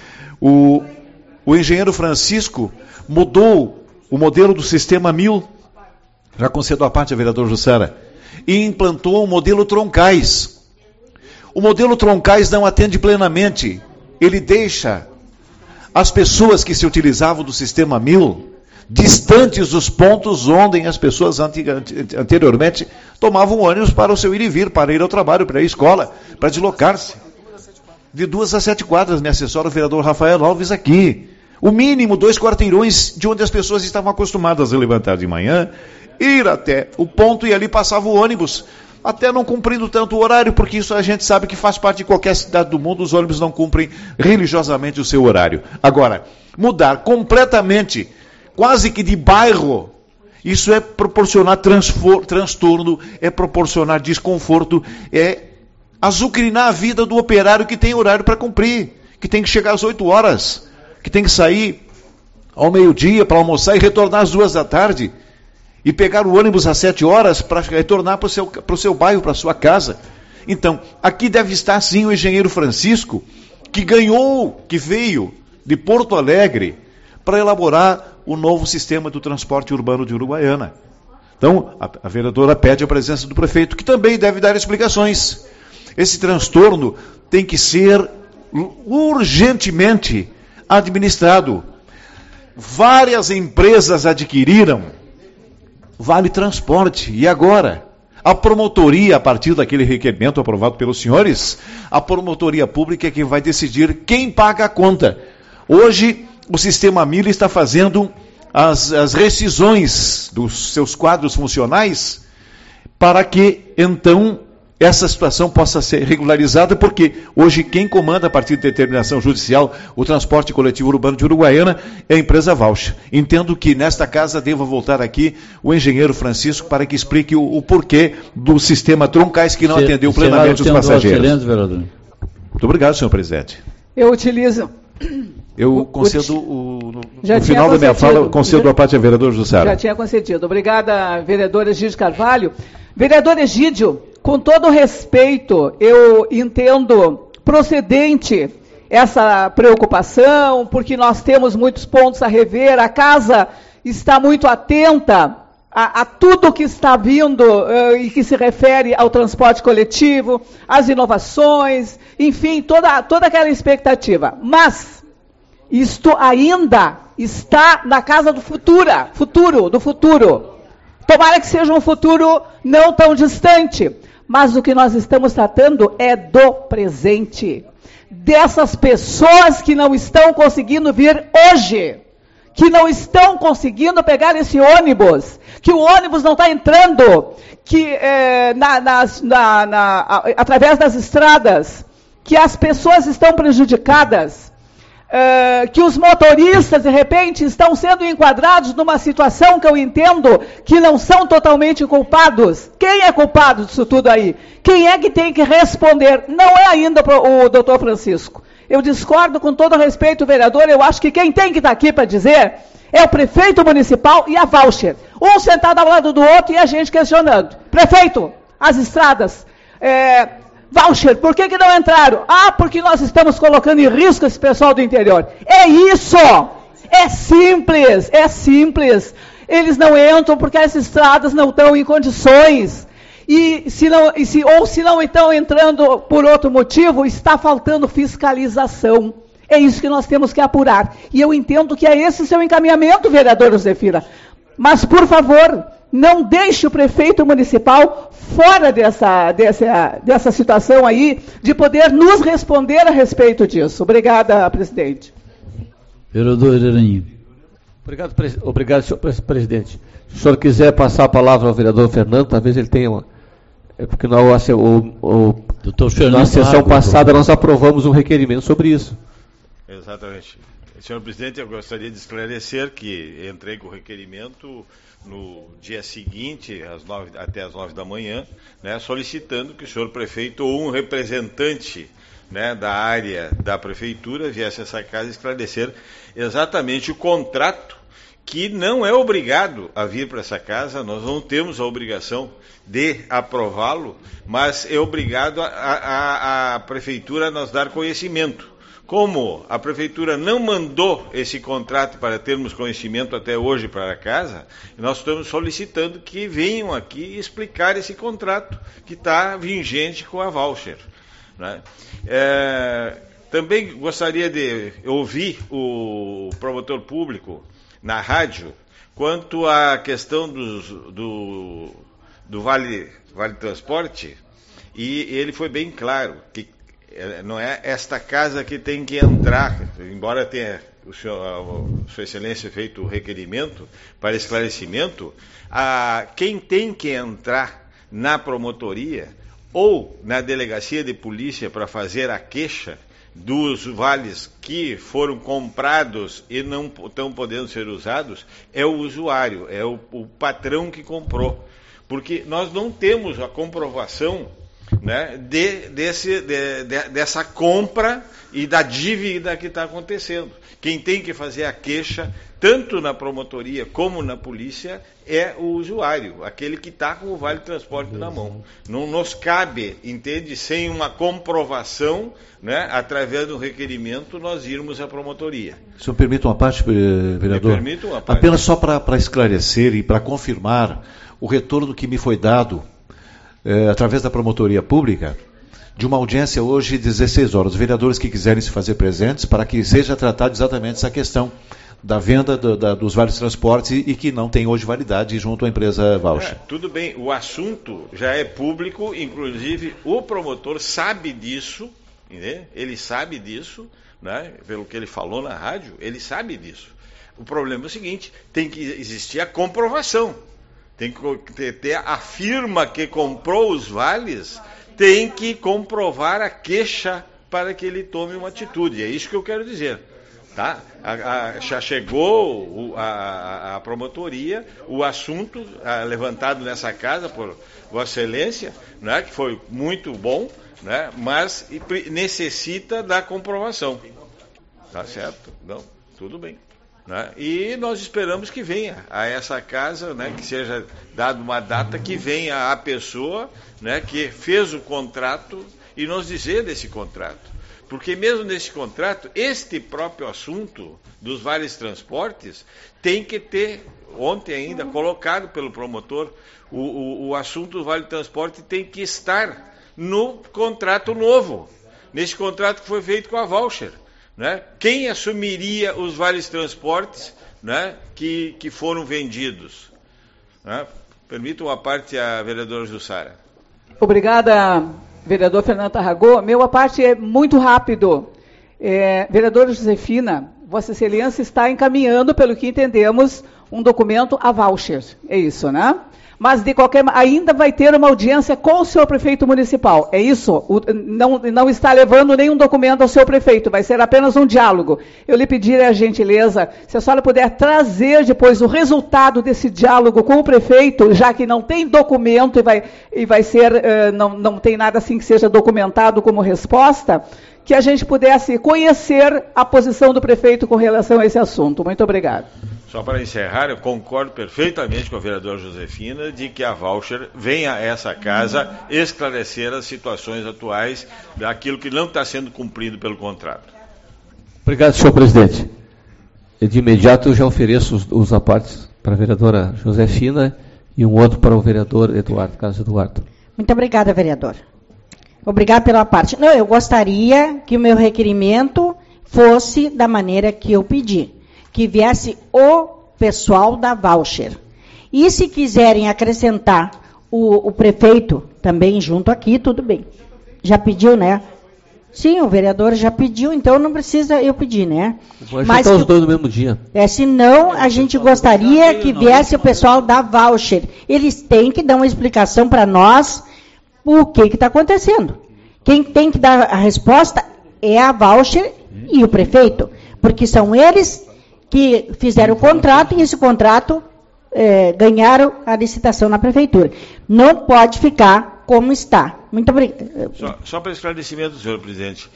O, o engenheiro Francisco mudou o modelo do sistema mil, já concedo a parte a vereadora Jussara, e implantou o modelo troncais. O modelo troncais não atende plenamente. Ele deixa as pessoas que se utilizavam do sistema mil distantes dos pontos onde as pessoas anteriormente tomavam ônibus para o seu ir e vir, para ir ao trabalho, para ir à escola, para deslocar-se. De duas a sete quadras, me assessora o vereador Rafael Alves aqui. O mínimo, dois quarteirões de onde as pessoas estavam acostumadas a levantar de manhã, ir até o ponto e ali passava o ônibus, até não cumprindo tanto o horário, porque isso a gente sabe que faz parte de qualquer cidade do mundo, os ônibus não cumprem religiosamente o seu horário. Agora, mudar completamente, quase que de bairro, isso é proporcionar transtorno, é proporcionar desconforto, é azucrinar a vida do operário que tem horário para cumprir, que tem que chegar às oito horas, que tem que sair ao meio-dia para almoçar e retornar às duas da tarde, e pegar o ônibus às sete horas para retornar para o seu, para o seu bairro, para a sua casa. Então, aqui deve estar sim o engenheiro Francisco, que ganhou, que veio de Porto Alegre para elaborar o novo sistema do transporte urbano de Uruguaiana. Então, a, a vereadora pede a presença do prefeito, que também deve dar explicações. Esse transtorno tem que ser urgentemente administrado. Várias empresas adquiriram Vale Transporte. E agora? A promotoria, a partir daquele requerimento aprovado pelos senhores, a promotoria pública é que vai decidir quem paga a conta. Hoje, o sistema Mille está fazendo as, as rescisões dos seus quadros funcionais para que, então, essa situação possa ser regularizada, porque hoje quem comanda, a partir de determinação judicial, o transporte coletivo urbano de Uruguaiana é a empresa Vaucher. Entendo que nesta casa deva voltar aqui o engenheiro Francisco para que explique o, o porquê do sistema Troncais que não Se, atendeu plenamente os passageiros. Muito obrigado, senhor presidente. Eu utilizo... Eu concedo, o, no, no final da minha fala, concedo já, a parte a vereador Jussara. Já tinha concedido. Obrigada, vereador Egídio Carvalho. Vereador Egídio, com todo respeito, eu entendo procedente essa preocupação, porque nós temos muitos pontos a rever, a casa está muito atenta a, a tudo que está vindo uh, e que se refere ao transporte coletivo, às inovações, enfim, toda, toda aquela expectativa. Mas isto ainda está na casa do futuro, futuro, do futuro. Tomara que seja um futuro não tão distante, mas o que nós estamos tratando é do presente. Dessas pessoas que não estão conseguindo vir hoje, que não estão conseguindo pegar esse ônibus, que o ônibus não está entrando, que é, na, nas, na, na, através das estradas, que as pessoas estão prejudicadas, Uh, que os motoristas, de repente, estão sendo enquadrados numa situação que eu entendo que não são totalmente culpados. Quem é culpado disso tudo aí? Quem é que tem que responder? Não é ainda o doutor Francisco. Eu discordo com todo respeito, vereador. Eu acho que quem tem que estar aqui para dizer é o prefeito municipal e a Vaucher. Um sentado ao lado do outro e a gente questionando. Prefeito, as estradas... É, Vaucher, por que que não entraram? Ah, porque nós estamos colocando em risco esse pessoal do interior. É isso! É simples, é simples. Eles não entram porque as estradas não estão em condições. E se não, e se, ou se não estão entrando por outro motivo, está faltando fiscalização. É isso que nós temos que apurar. E eu entendo que é esse o seu encaminhamento, vereador Josefina. Mas, por favor, não deixe o prefeito municipal fora dessa, dessa, dessa situação aí, de poder nos responder a respeito disso. Obrigada, presidente. Vereador Iraninho. Obrigado, pres... Obrigado, senhor presidente. Se o senhor quiser passar a palavra ao vereador Fernando, talvez ele tenha uma... É porque na, o, o, Doutor Fernando, na sessão água, passada doutor. Nós aprovamos um requerimento sobre isso. Exatamente. Senhor presidente, eu gostaria de esclarecer que entrei com o requerimento no dia seguinte, às nove, até às nove da manhã, né, solicitando que o senhor prefeito ou um representante, né, da área da prefeitura viesse a essa casa esclarecer exatamente o contrato, que não é obrigado a vir para essa casa, nós não temos a obrigação de aprová-lo, mas é obrigado a, a, a prefeitura a nos dar conhecimento. Como a prefeitura não mandou esse contrato para termos conhecimento até hoje para a casa, nós estamos solicitando que venham aqui explicar esse contrato que está vigente com a Vaucher, né? É, também gostaria de ouvir o promotor público na rádio quanto à questão dos, do, do Vale, Vale Transporte, e ele foi bem claro que não é esta casa que tem que entrar, embora tenha o senhor, a Sua Excelência feito o requerimento para esclarecimento, a, quem tem que entrar na promotoria ou na delegacia de polícia para fazer a queixa dos vales que foram comprados e não estão podendo ser usados é o usuário, é o, o patrão que comprou, porque nós não temos a comprovação, né, de, desse, de, de, dessa compra e da dívida que está acontecendo. Quem tem que fazer a queixa, tanto na promotoria como na polícia, é o usuário, aquele que está com o Vale Transporte na mão. Não nos cabe, entende, sem uma comprovação, né, através do requerimento, nós irmos à promotoria. O senhor permite uma parte, vereador? Me permite uma parte. Apenas só para esclarecer e para confirmar o retorno que me foi dado, É, através da promotoria pública, de uma audiência hoje, dezesseis horas. Os vereadores que quiserem se fazer presentes para que seja tratada exatamente essa questão da venda do, da, dos vários transportes e, e que não tem hoje validade junto à empresa Voucher. É, tudo bem, o assunto já é público, inclusive o promotor sabe disso, né? Ele sabe disso, né? Pelo que ele falou na rádio, ele sabe disso. O problema é o seguinte, tem que existir a comprovação, tem que ter a firma que comprou os vales, tem que comprovar a queixa para que ele tome uma atitude, é isso que eu quero dizer. Tá? A, a, já chegou o, a, a promotoria, o assunto a, levantado nessa casa por Vossa Excelência, né, que foi muito bom, né, mas necessita da comprovação. Tá certo? Não, tudo bem. Né? E nós esperamos que venha a essa casa, né, que seja dada uma data, que venha a pessoa, né, que fez o contrato e nos dizer desse contrato. Porque mesmo nesse contrato, este próprio assunto dos vários transportes tem que ter, ontem ainda, colocado pelo promotor, o, o, o assunto do Vale Transporte tem que estar no contrato novo, nesse contrato que foi feito com a Voucher. Né? Quem assumiria os vários transportes, né, que, que foram vendidos? Né? Permitam a parte à vereadora Jussara. Obrigada, vereador Fernando Tarragó. Meu parte é muito rápido. É, vereadora Josefina, Vossa Excelência está encaminhando, pelo que entendemos, um documento a voucher. É isso, né? Mas, de qualquer maneira, ainda vai ter uma audiência com o senhor prefeito municipal. É isso? O, não, não está levando nenhum documento ao seu prefeito, vai ser apenas um diálogo. Eu lhe pediria a gentileza, se a senhora puder trazer depois o resultado desse diálogo com o prefeito, já que não tem documento e vai, e vai ser, uh, não, não tem nada assim que seja documentado como resposta, que a gente pudesse conhecer a posição do prefeito com relação a esse assunto. Muito obrigado. Só para encerrar, eu concordo perfeitamente com a vereadora Josefina de que a Voucher venha a essa casa esclarecer as situações atuais daquilo que não está sendo cumprido pelo contrato. Obrigado, senhor presidente. E de imediato eu já ofereço os, os apartes para a vereadora Josefina e um outro para o vereador Eduardo, Carlos Eduardo. Muito obrigada, vereador. Obrigada pela parte. Não, eu gostaria que o meu requerimento fosse da maneira que eu pedi, que viesse o pessoal da Voucher. E se quiserem acrescentar o, o prefeito também junto aqui, tudo bem. Já pediu, né? Sim, o vereador já pediu, então não precisa eu pedir, né? Pode Mas os dois no mesmo dia. É, senão a gente gostaria que viesse o pessoal da Voucher. Eles têm que dar uma explicação para nós o que está acontecendo. Quem tem que dar a resposta é a Voucher e o prefeito, porque são eles que fizeram o contrato e esse contrato é, ganharam a licitação na prefeitura. Não pode ficar como está. Muito obrigado. Só, só para esclarecimento, senhor presidente,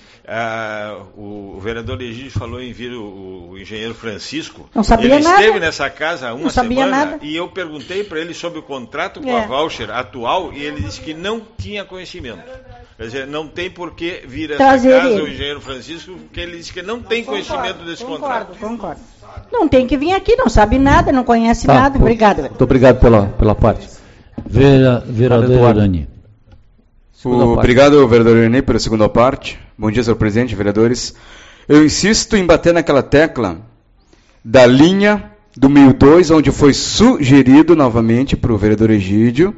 ah, o, o vereador Egídio falou em vir o, o engenheiro Francisco. Não sabia ele nada. Ele esteve nessa casa há uma não sabia semana nada. E eu perguntei para ele sobre o contrato com é. a Voucher atual e ele disse que não tinha conhecimento. Quer dizer, não tem por que vir a essa Trazer casa ele. o engenheiro Francisco, porque ele disse que não tem Concordo, conhecimento desse concordo, contrato. Concordo. Não tem que vir aqui, não sabe nada, não conhece tá, nada. Obrigado. Muito obrigado pela, pela parte. Vera, vereador Irani. Obrigado, vereador Irani, pela segunda parte. Bom dia, senhor presidente, vereadores. Eu insisto em bater naquela tecla da linha do mil e dois, onde foi sugerido novamente para o vereador Egídio,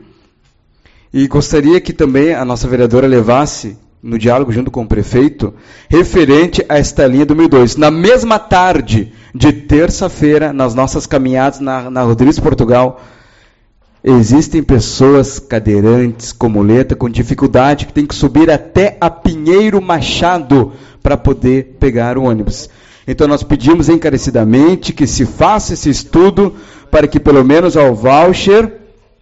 e gostaria que também a nossa vereadora levasse no diálogo junto com o prefeito, referente a esta linha do mil e dois. Na mesma tarde de terça-feira, nas nossas caminhadas na, na Rodrigues Portugal, existem pessoas cadeirantes, com muleta, com dificuldade, que tem que subir até a Pinheiro Machado para poder pegar o ônibus. Então nós pedimos encarecidamente que se faça esse estudo para que pelo menos ao Voucher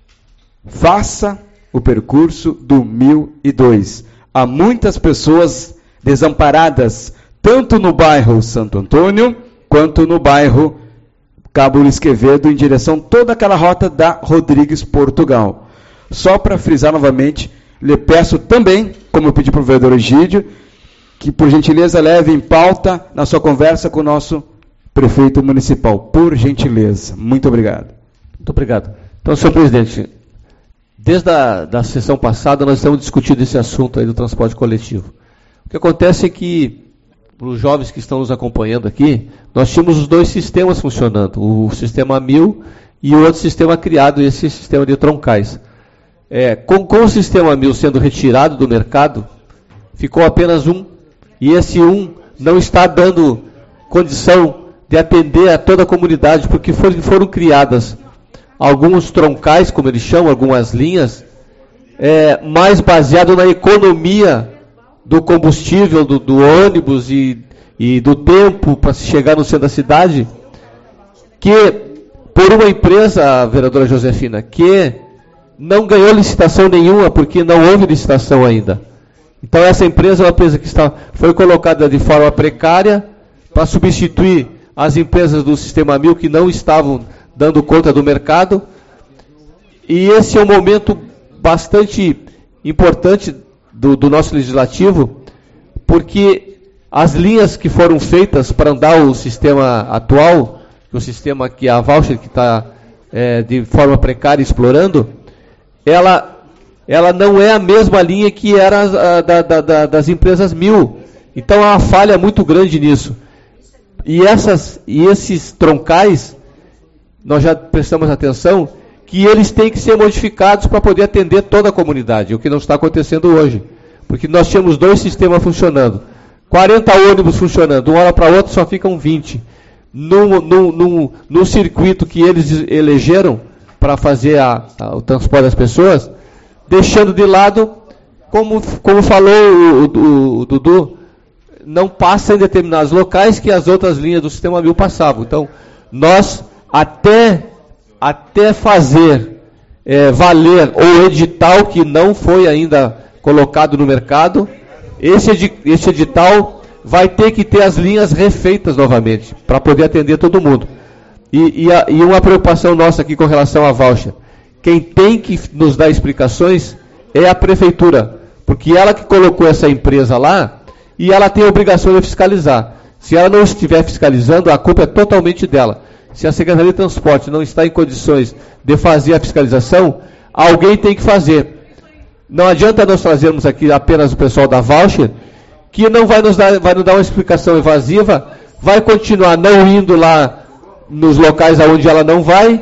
faça o percurso do mil e dois. Há muitas pessoas desamparadas, tanto no bairro Santo Antônio, quanto no bairro Cabo Luiz Quevedo, em direção a toda aquela rota da Rodrigues Portugal. Só para frisar novamente, lhe peço também, como eu pedi para o vereador Egídio, que por gentileza leve em pauta na sua conversa com o nosso prefeito municipal. Por gentileza. Muito obrigado. Muito obrigado. Então, senhor presidente, desde a da sessão passada nós estamos discutindo esse assunto aí do transporte coletivo. O que acontece é que, para os jovens que estão nos acompanhando aqui, nós tínhamos os dois sistemas funcionando, o sistema mil e o outro sistema criado, esse sistema de troncais. É, com, com o sistema mil sendo retirado do mercado, ficou apenas um, e esse um não está dando condição de atender a toda a comunidade, porque foram, foram criadas alguns troncais, como eles chamam, algumas linhas, é, mais baseado na economia do combustível, do, do ônibus e, e do tempo para se chegar no centro da cidade, que por uma empresa, a vereadora Josefina, que não ganhou licitação nenhuma, porque não houve licitação ainda. Então essa empresa é uma empresa que está, foi colocada de forma precária para substituir as empresas do Sistema Mil que não estavam dando conta do mercado. E esse é um momento bastante importante do, do nosso legislativo, porque as linhas que foram feitas para andar o sistema atual, o sistema que a voucher que está é, de forma precária explorando, ela, ela não é a mesma linha que era a, da, da, da, das empresas mil. Então há uma falha muito grande nisso. E, essas, e esses troncais, nós já prestamos atenção, que eles têm que ser modificados para poder atender toda a comunidade, o que não está acontecendo hoje. Porque nós tínhamos dois sistemas funcionando, quarenta ônibus funcionando, de uma hora para outra só ficam vinte. No, no, no, no circuito que eles elegeram para fazer a, a, o transporte das pessoas, deixando de lado, como, como falou o, o, o Dudu, não passa em determinados locais que as outras linhas do Sistema Mil passavam. Então, nós, até, até fazer é, valer o edital que não foi ainda colocado no mercado, esse, edi, esse edital vai ter que ter as linhas refeitas novamente, para poder atender todo mundo. E, e, a, e uma preocupação nossa aqui com relação à voucher, quem tem que nos dar explicações é a prefeitura, porque ela que colocou essa empresa lá, e ela tem a obrigação de fiscalizar. Se ela não estiver fiscalizando, a culpa é totalmente dela. Se a Secretaria de Transporte não está em condições de fazer a fiscalização, alguém tem que fazer. Não adianta nós trazermos aqui apenas o pessoal da voucher, que não vai nos dar, vai nos dar uma explicação evasiva, vai continuar não indo lá nos locais aonde ela não vai,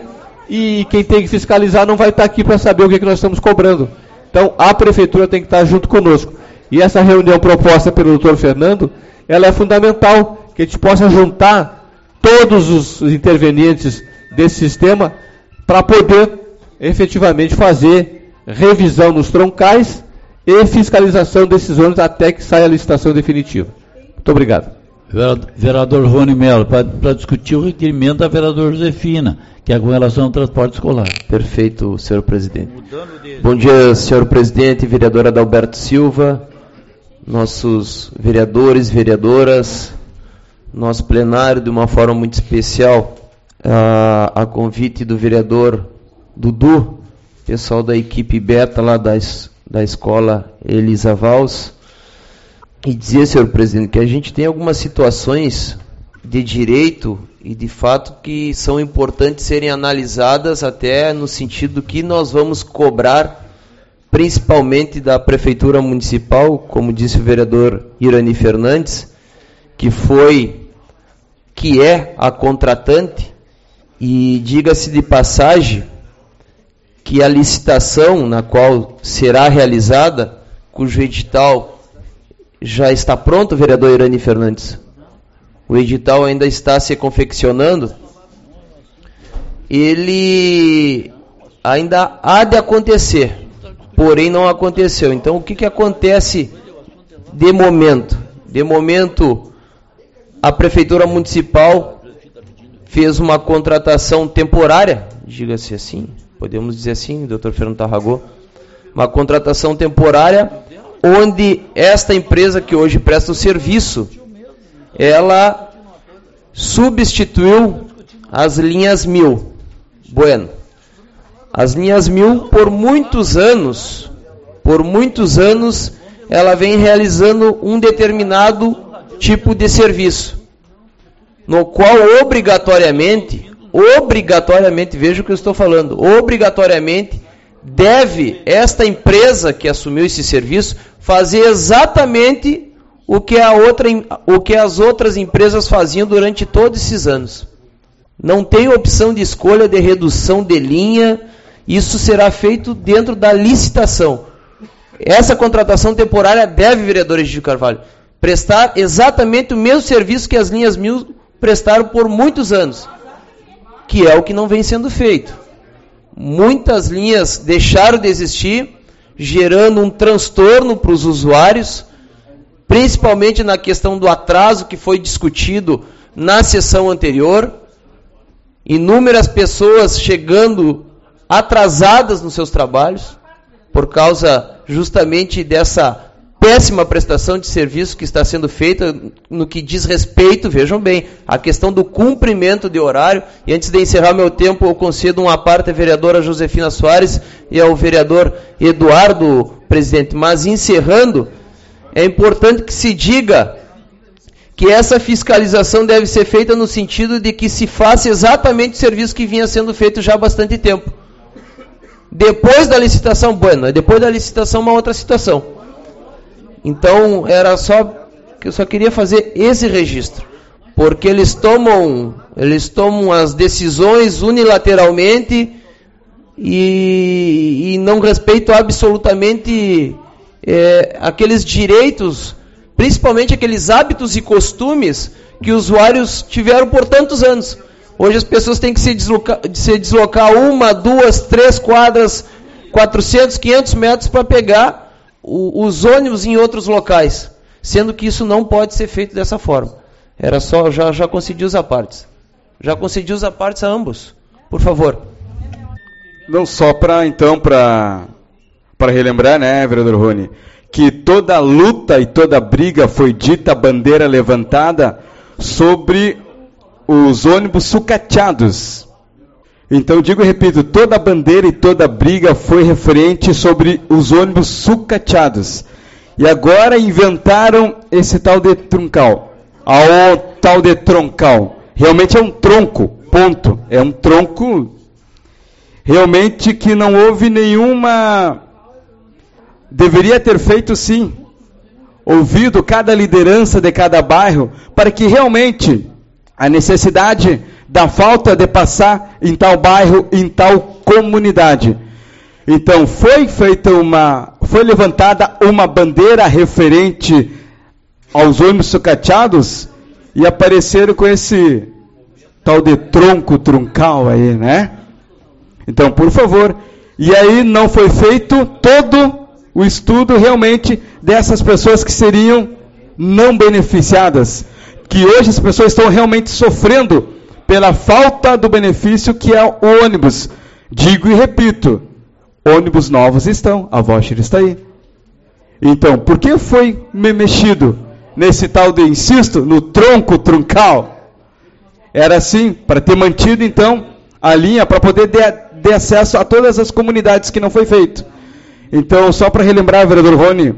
e quem tem que fiscalizar não vai estar aqui para saber o que, que nós estamos cobrando. Então, a Prefeitura tem que estar junto conosco. E essa reunião proposta pelo doutor Fernando, ela é fundamental, que a gente possa juntar todos os intervenientes desse sistema para poder efetivamente fazer revisão nos troncais e fiscalização desses ônibus até que saia a licitação definitiva. Muito obrigado. Vereador Rony Melo, para discutir o requerimento da vereadora Josefina, que é com relação ao transporte escolar. Perfeito, senhor presidente. Bom dia, senhor presidente, vereadora Adalberto Silva, nossos vereadores, vereadoras, nosso plenário, de uma forma muito especial, a, a convite do vereador Dudu, pessoal da equipe beta lá da, da escola Elisa Vals, e dizer, senhor presidente, que a gente tem algumas situações de direito e de fato que são importantes serem analisadas até no sentido que nós vamos cobrar principalmente da Prefeitura Municipal, como disse o vereador Irani Fernandes, que foi, que é a contratante, e diga-se de passagem que a licitação na qual será realizada, cujo edital já está pronto, vereador Irani Fernandes, o edital ainda está se confeccionando, ele ainda há de acontecer, porém não aconteceu. Então o que, que acontece de momento? De momento, a Prefeitura Municipal fez uma contratação temporária, diga-se assim, podemos dizer assim, doutor Fernando Tarragó, uma contratação temporária, onde esta empresa que hoje presta o serviço, ela substituiu as linhas mil. Bueno, as linhas mil, por muitos anos, por muitos anos, ela vem realizando um determinado tipo de serviço, no qual obrigatoriamente, obrigatoriamente, veja o que eu estou falando, obrigatoriamente deve esta empresa que assumiu esse serviço fazer exatamente o que, a outra, o que as outras empresas faziam durante todos esses anos. Não tem opção de escolha de redução de linha, isso será feito dentro da licitação. Essa contratação temporária deve, vereador Egídio Carvalho, prestar exatamente o mesmo serviço que as linhas mil prestaram por muitos anos, que é o que não vem sendo feito. Muitas linhas deixaram de existir, gerando um transtorno para os usuários, principalmente na questão do atraso que foi discutido na sessão anterior. Inúmeras pessoas chegando atrasadas nos seus trabalhos, por causa justamente dessa péssima prestação de serviço que está sendo feita no que diz respeito, vejam bem, a questão do cumprimento de horário. E antes de encerrar meu tempo, eu concedo uma parte à vereadora Josefina Soares e ao vereador Eduardo, presidente. Mas encerrando, é importante que se diga que essa fiscalização deve ser feita no sentido de que se faça exatamente o serviço que vinha sendo feito já há bastante tempo. Depois da licitação, bueno, depois da licitação uma outra situação. Então, era só que eu só queria fazer esse registro, porque eles tomam, eles tomam as decisões unilateralmente e, e não respeitam absolutamente é, aqueles direitos, principalmente aqueles hábitos e costumes que os usuários tiveram por tantos anos. Hoje as pessoas têm que se deslocar, se deslocar uma, duas, três quadras, quatrocentos, quinhentos metros para pegar o, os ônibus em outros locais, sendo que isso não pode ser feito dessa forma. Era só, já, já concedi os apartes. Já concedi os apartes a ambos. Por favor. Não, só para, então, para para relembrar, né, vereador Rony, que toda luta e toda briga foi dita, bandeira levantada sobre os ônibus sucateados. Então, digo e repito, toda bandeira e toda briga foi referente sobre os ônibus sucateados. E agora inventaram esse tal de truncal. O tal de troncal. Realmente é um tronco, ponto. É um tronco realmente que não houve nenhuma... Deveria ter feito sim. Ouvido cada liderança de cada bairro para que realmente a necessidade da falta de passar em tal bairro, em tal comunidade. Então foi feita uma, foi levantada uma bandeira referente aos ônibus sucateados e apareceram com esse tal de tronco truncal aí, né? Então, por favor, e aí não foi feito todo o estudo realmente dessas pessoas que seriam não beneficiadas, que hoje as pessoas estão realmente sofrendo pela falta do benefício que é o ônibus. Digo e repito, ônibus novos estão, a voucher está aí. Então, por que foi mexido nesse tal de, insisto, no tronco truncal? Era assim, para ter mantido então a linha, para poder ter, ter acesso a todas as comunidades, que não foi feito. Então, só para relembrar, vereador Rony,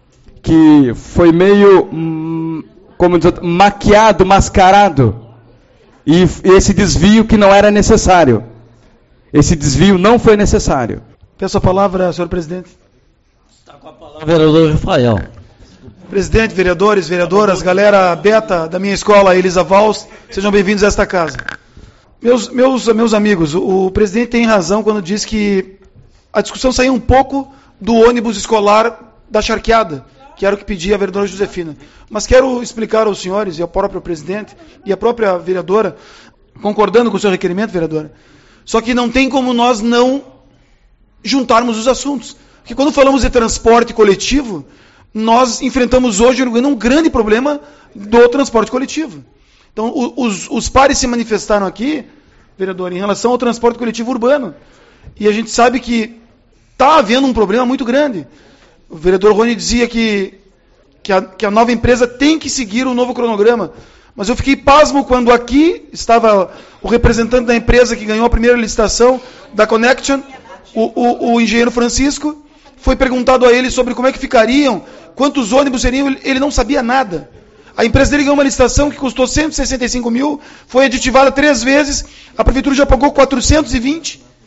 que foi meio... Hum, como diz, maquiado, mascarado, e esse desvio que não era necessário. Esse desvio não foi necessário. Peço a palavra, senhor presidente. Está com a palavra, vereador Rafael. Presidente, vereadores, vereadoras, galera beta da minha escola, Elisa Vals, sejam bem-vindos a esta casa. Meus, meus, meus amigos, o, o presidente tem razão quando diz que a discussão saiu um pouco do ônibus escolar da charqueada, que era o que pedia a vereadora Josefina. Mas quero explicar aos senhores, e ao próprio presidente, e a própria vereadora, concordando com o seu requerimento, vereadora, só que não tem como nós não juntarmos os assuntos. Porque quando falamos de transporte coletivo, nós enfrentamos hoje um grande problema do transporte coletivo. Então, os, os pares se manifestaram aqui, vereador, em relação ao transporte coletivo urbano. E a gente sabe que está havendo um problema muito grande. O vereador Rony dizia que, que, a, que a nova empresa tem que seguir o novo cronograma. Mas eu fiquei pasmo quando aqui estava o representante da empresa que ganhou a primeira licitação, da Connection, o, o, o engenheiro Francisco. Foi perguntado a ele sobre como é que ficariam, quantos ônibus seriam, ele não sabia nada. A empresa dele ganhou uma licitação que custou cento e sessenta e cinco mil, foi aditivada três vezes, a prefeitura já pagou quatrocentos e vinte.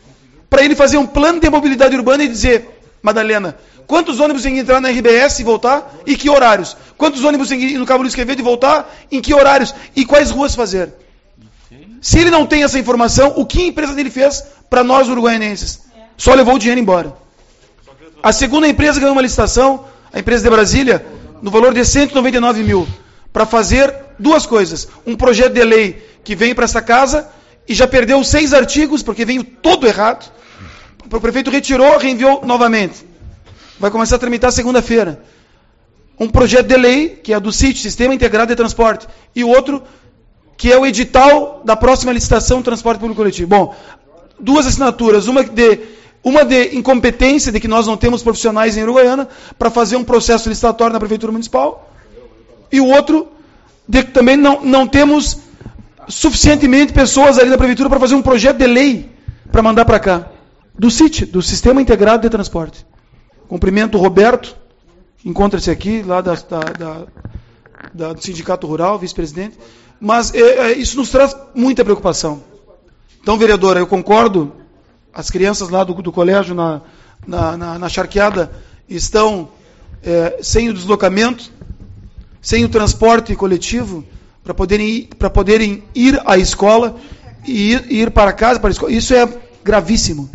para ele fazer um plano de mobilidade urbana e dizer, Madalena, quantos ônibus tem que entrar na R B S e voltar? E que horários? Quantos ônibus tem que ir no Cabo Luiz Quevedo e voltar? Em que horários? E quais ruas fazer? Se ele não tem essa informação, o que a empresa dele fez para nós uruguaianenses? Só levou o dinheiro embora. A segunda empresa ganhou uma licitação, a empresa de Brasília, no valor de cento e noventa e nove mil, para fazer duas coisas. Um projeto de lei que veio para essa casa e já perdeu seis artigos, porque veio todo errado. O prefeito retirou, reenviou novamente. Vai começar a tramitar segunda-feira. Um projeto de lei, que é do C I T, Sistema Integrado de Transporte, e o outro, que é o edital da próxima licitação do transporte público coletivo. Bom, duas assinaturas, uma de, uma de incompetência, de que nós não temos profissionais em Uruguaiana, para fazer um processo licitatório na Prefeitura Municipal, e o outro, de que também não, não temos suficientemente pessoas ali na Prefeitura para fazer um projeto de lei para mandar para cá. Do C I T, do Sistema Integrado de Transporte. Cumprimento o Roberto, encontra-se aqui, lá da, da, da, da, do Sindicato Rural, vice-presidente, mas é, é, isso nos traz muita preocupação. Então, vereadora, eu concordo, as crianças lá do, do colégio, na, na, na, na charqueada, estão é, sem o deslocamento, sem o transporte coletivo, para poderem ir, para poderem ir à escola e ir, ir para casa, para a escola. Isso é gravíssimo.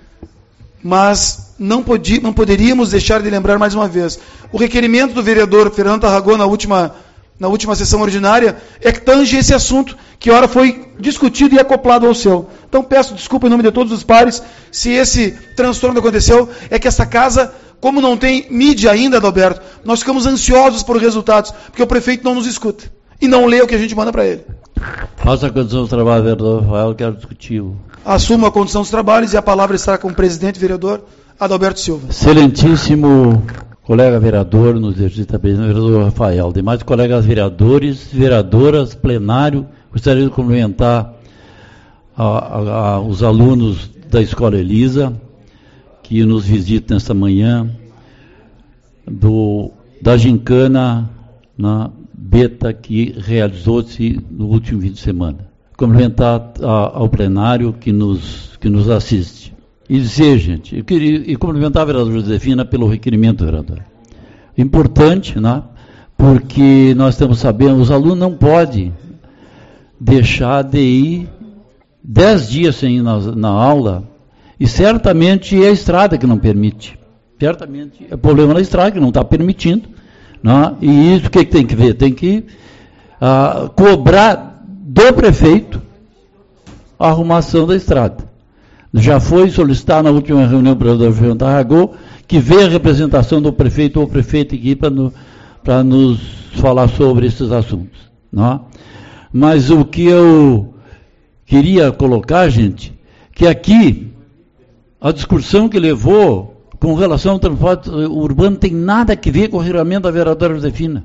Mas não, podi, não poderíamos deixar de lembrar mais uma vez. O requerimento do vereador Fernando Tarragão na última, na última sessão ordinária é que tange esse assunto, que ora foi discutido e acoplado ao seu. Então peço desculpa em nome de todos os pares, se esse transtorno aconteceu, é que essa casa, como não tem mídia ainda, Adalberto, nós ficamos ansiosos por resultados, porque o prefeito não nos escuta e não lê o que a gente manda para ele. Faça a condição do trabalho, vereador Rafael, quero discutir-o. Assumo a condição dos trabalhos e a palavra está com o presidente vereador Adalberto Silva. Excelentíssimo colega vereador, nos exercício também, vereador Rafael. Demais colegas vereadores, vereadoras, plenário, gostaria de cumprimentar a, a, a, os alunos da Escola Elisa, que nos visitam nesta manhã, do, da gincana na Beta, que realizou-se no último fim de semana. Cumprimentar a, ao plenário que nos, que nos assiste. E dizer, gente, eu queria e cumprimentar a vereadora Josefina pelo requerimento, vereador. Importante, né? Porque nós estamos sabendo, os alunos não podem deixar de ir dez dias sem ir na, na aula, e certamente é a estrada que não permite. Certamente é problema na estrada que não está permitindo. Né? E isso o que, que tem que ver? Tem que ah, cobrar do prefeito a arrumação da estrada. Já foi solicitar na última reunião do vereador Fernando Tarragão que venha a representação do prefeito ou prefeita aqui para no, para nos falar sobre esses assuntos. Não? Mas o que eu queria colocar, gente, que aqui a discussão que levou com relação ao transporte urbano tem nada a ver com o regulamento da vereadora Josefina.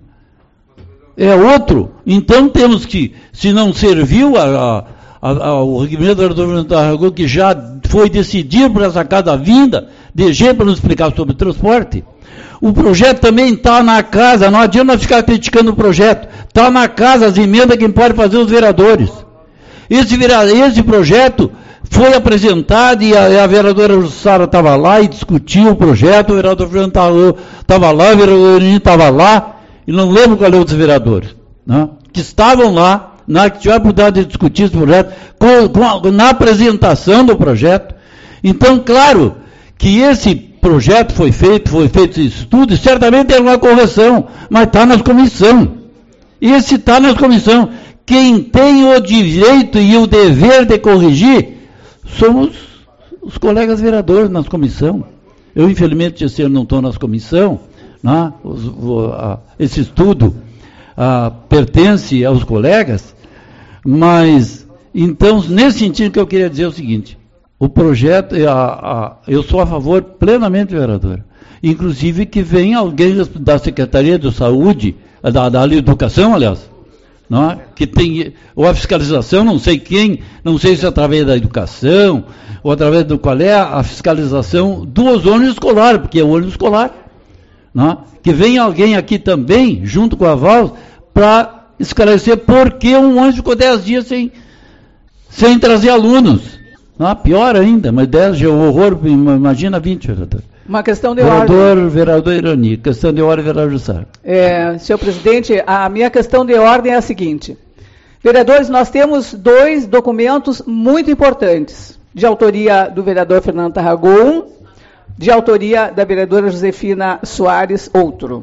É outro. Então temos que, se não serviu a, a, a, o regulamento da vereadora Tarragão, que já foi decidido por essa cada vinda, de G para nos explicar sobre o transporte, o projeto também está na casa, não adianta nós ficar criticando o projeto, está na casa as emendas que pode fazer os vereadores. Esse, esse projeto foi apresentado e a, a vereadora Sara estava lá e discutiu o projeto, o vereador Fernando estava lá, o vereador estava lá, e não lembro qual é outros vereadores, né, que estavam lá, na, que tiveram a oportunidade de discutir esse projeto, com, com a, na apresentação do projeto. Então, claro, que esse projeto foi feito, foi feito esse estudo, e certamente tem uma correção, mas está nas comissões. Esse está nas comissões. Quem tem o direito e o dever de corrigir somos os colegas vereadores nas comissões. Eu, infelizmente, esse ano não estou nas comissões, né? Os, o, a, esse estudo a, pertence aos colegas, mas, então, nesse sentido que eu queria dizer o seguinte, o projeto, a, a, eu sou a favor plenamente, vereador, inclusive que venha alguém da Secretaria de Saúde, da, da Educação, aliás, não é? Que tem, ou a fiscalização, não sei quem, não sei se é através da educação, ou através do qual é a fiscalização dos ônibus escolares, porque é o ônibus escolar, não é? Que venha alguém aqui também, junto com a Val, para esclarecer por que um ônibus ficou dez dias sem, sem trazer alunos. Não, pior ainda, mas dez já é um horror, imagina vinte, vereador. Uma questão de vereador, ordem. Vereador Irani, questão de ordem, vereador Jussara. É, senhor presidente, a minha questão de ordem é a seguinte. Vereadores, nós temos dois documentos muito importantes, de autoria do vereador Fernando Tarragão, de autoria da vereadora Josefina Soares, outro.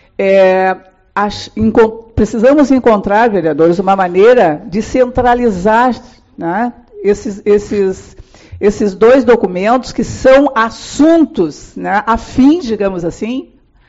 É, ach, enco, precisamos encontrar, vereadores, uma maneira de centralizar, né, esses, esses, esses dois documentos que são assuntos, né, afins, digamos assim,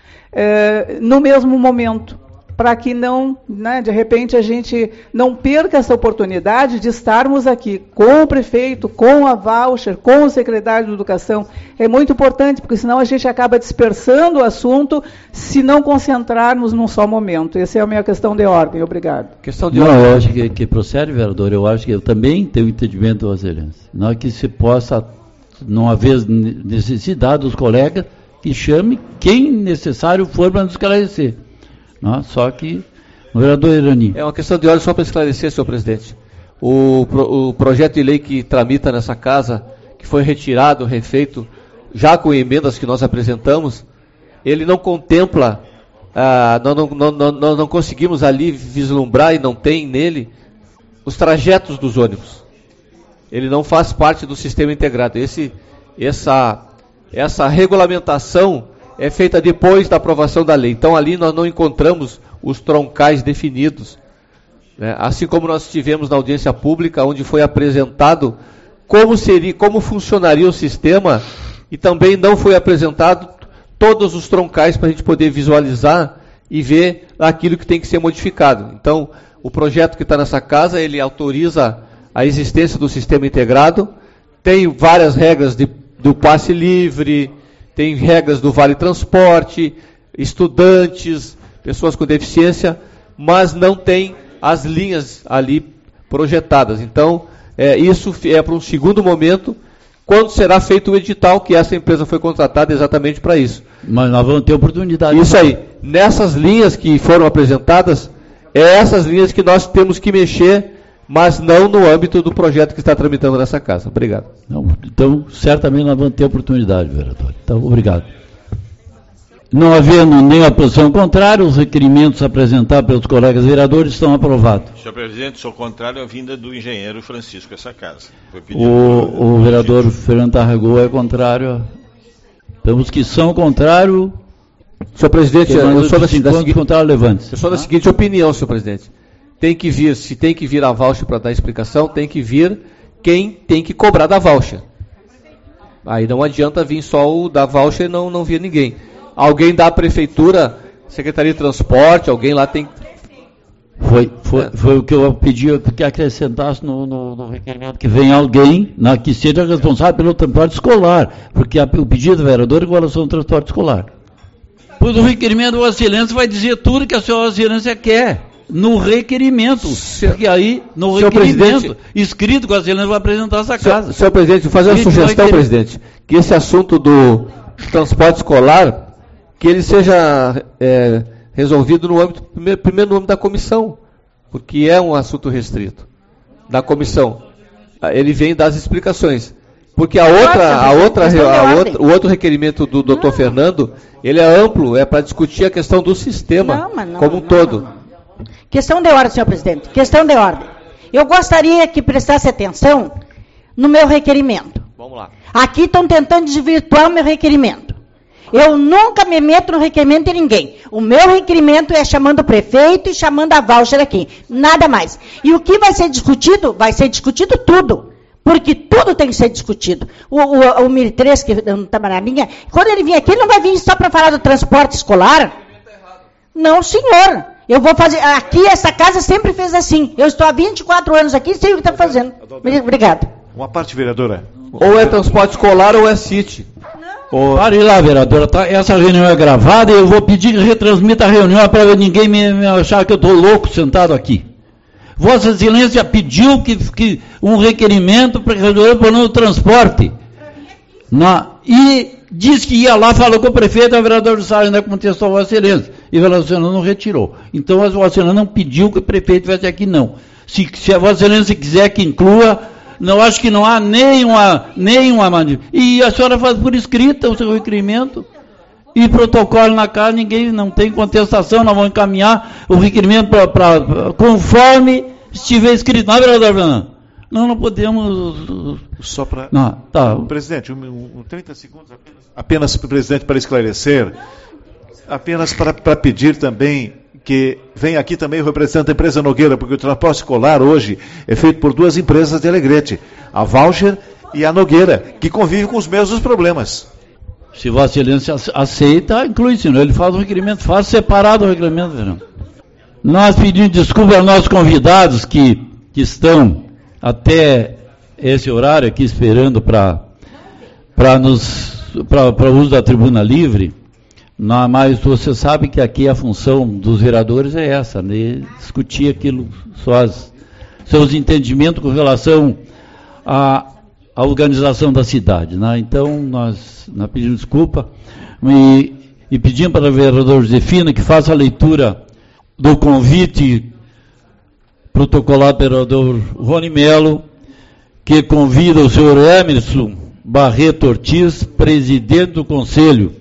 é, no mesmo momento, para que não, né, de repente, a gente não perca essa oportunidade de estarmos aqui com o prefeito, com a voucher, com o secretário de Educação. É muito importante, porque senão a gente acaba dispersando o assunto se não concentrarmos num só momento. Essa é a minha questão de ordem. Obrigado. Questão de não, ordem. Eu acho que, que procede, vereador. Eu acho que eu também tenho entendimento da excelência. Não é que se possa, não haver necessidade dos colegas, que chame quem necessário for para nos esclarecer. Não, só que o vereador Irani. É uma questão de ordem só para esclarecer, senhor presidente. O, pro, o projeto de lei que tramita nessa casa, que foi retirado, refeito, já com emendas que nós apresentamos, ele não contempla, ah, nós, não, não, não, nós não conseguimos ali vislumbrar, e não tem nele, os trajetos dos ônibus. Ele não faz parte do sistema integrado. Esse, essa, essa regulamentação é feita depois da aprovação da lei. Então, ali nós não encontramos os troncais definidos, né? Assim como nós tivemos na audiência pública, onde foi apresentado como seria, como funcionaria o sistema, e também não foi apresentado todos os troncais para a gente poder visualizar e ver aquilo que tem que ser modificado. Então, o projeto que está nessa casa, ele autoriza a existência do sistema integrado, tem várias regras de, do passe livre, tem regras do Vale Transporte, estudantes, pessoas com deficiência, mas não tem as linhas ali projetadas. Então, é, isso é para um segundo momento, quando será feito o edital, que essa empresa foi contratada exatamente para isso. Mas nós vamos ter oportunidade. Isso aí. Nessas linhas que foram apresentadas, é essas linhas que nós temos que mexer, mas não no âmbito do projeto que está tramitando nessa casa. Obrigado. Não, então, certamente nós vamos ter oportunidade, vereador. Então, obrigado. Não havendo nenhuma posição contrária, os requerimentos apresentados pelos colegas vereadores estão aprovados. Senhor presidente, sou contrário à vinda do engenheiro Francisco a essa casa. Foi o, o vereador Fernando Tarragão é contrário. Temos que são contrário. Senhor presidente, eu sou da, da, seguinte, eu sou da seguinte opinião, senhor presidente. Tem que vir, se tem que vir a voucher para dar explicação, tem que vir quem tem que cobrar da voucher. Aí não adianta vir só o da voucher e não, não vir ninguém. Alguém da prefeitura, Secretaria de Transporte, alguém lá tem... Foi, foi, é. foi o que eu pedi que acrescentasse no, no, no requerimento, que venha alguém na, que seja responsável pelo transporte escolar, porque a, o pedido do vereador é com relação ao transporte escolar. Pois o requerimento do Vossa Excelência vai dizer tudo que a senhora Vossa Excelência quer. No requerimento, porque aí, no senhor requerimento, escrito com a excelência, vai apresentar essa casa. Senhor, senhor presidente, vou fazer uma sugestão, presidente, que esse assunto do transporte escolar, que ele seja é, resolvido no âmbito, primeiro, primeiro no âmbito da comissão, porque é um assunto restrito, da comissão. Ele vem das explicações. Porque a outra, a outra, a outra, o outro requerimento do doutor Fernando, ele é amplo, é para discutir a questão do sistema não, não, como um não, todo. Não. Questão de ordem, senhor presidente. Questão de ordem. Eu gostaria que prestasse atenção no meu requerimento. Vamos lá. Aqui estão tentando desvirtuar o meu requerimento. Eu nunca me meto no requerimento de ninguém. O meu requerimento é chamando o prefeito e chamando a voucher aqui. Nada mais. E o que vai ser discutido? Vai ser discutido tudo. Porque tudo tem que ser discutido. O, o, o Mir três, que não está na minha, quando ele vir aqui, ele não vai vir só para falar do transporte escolar? Não, senhor. Eu vou fazer. Aqui, essa casa sempre fez assim. Eu estou há vinte e quatro anos aqui e sei o que está fazendo. Obrigado. Uma parte, vereadora. Ou é transporte escolar ou é City. Ou... Pare lá, vereadora. Tá? Essa reunião é gravada e eu vou pedir que retransmita a reunião para ninguém me, me achar que eu estou louco sentado aqui. Vossa Excelência pediu que, que um requerimento para resolver o problema do transporte. Na, e disse que ia lá, falou com o prefeito, a vereadora do Sá ainda contestou a Vossa Excelência. E a Vossa Excelência não retirou. Então a Vossa Excelência não pediu que o prefeito viesse aqui, não. Se, se a Vossa Excelência quiser que inclua, Não acho que não há nenhuma, nenhuma maneira. E a senhora faz por escrita o seu requerimento e protocolo na casa, ninguém não tem contestação, nós vamos encaminhar o requerimento para conforme estiver escrito. Não é, vereador Fernando? Não, não podemos... Só para... Não, tá. Presidente, um, um, trinta segundos apenas, apenas presidente, para esclarecer, apenas para, para pedir também que venha aqui também o representante da empresa Nogueira, porque o transporte escolar hoje é feito por duas empresas de Alegrete, a Voucher e a Nogueira, que convivem com os mesmos problemas. Se Vossa Excelência aceita, inclui, senão ele faz o requerimento, faz separado o requerimento, Fernando. Nós pedimos desculpa aos nossos convidados que, que estão até esse horário aqui esperando para o uso da tribuna livre, não, mas você sabe que aqui a função dos vereadores é essa, né? Discutir aquilo, suas, seus entendimentos com relação à, à organização da cidade, né? Então nós, nós pedimos desculpa e, e pedimos para o vereador Josefina que faça a leitura do convite protocolado pelo vereador Rony Melo, que convida o senhor Emerson Barreto Ortiz, presidente do Conselho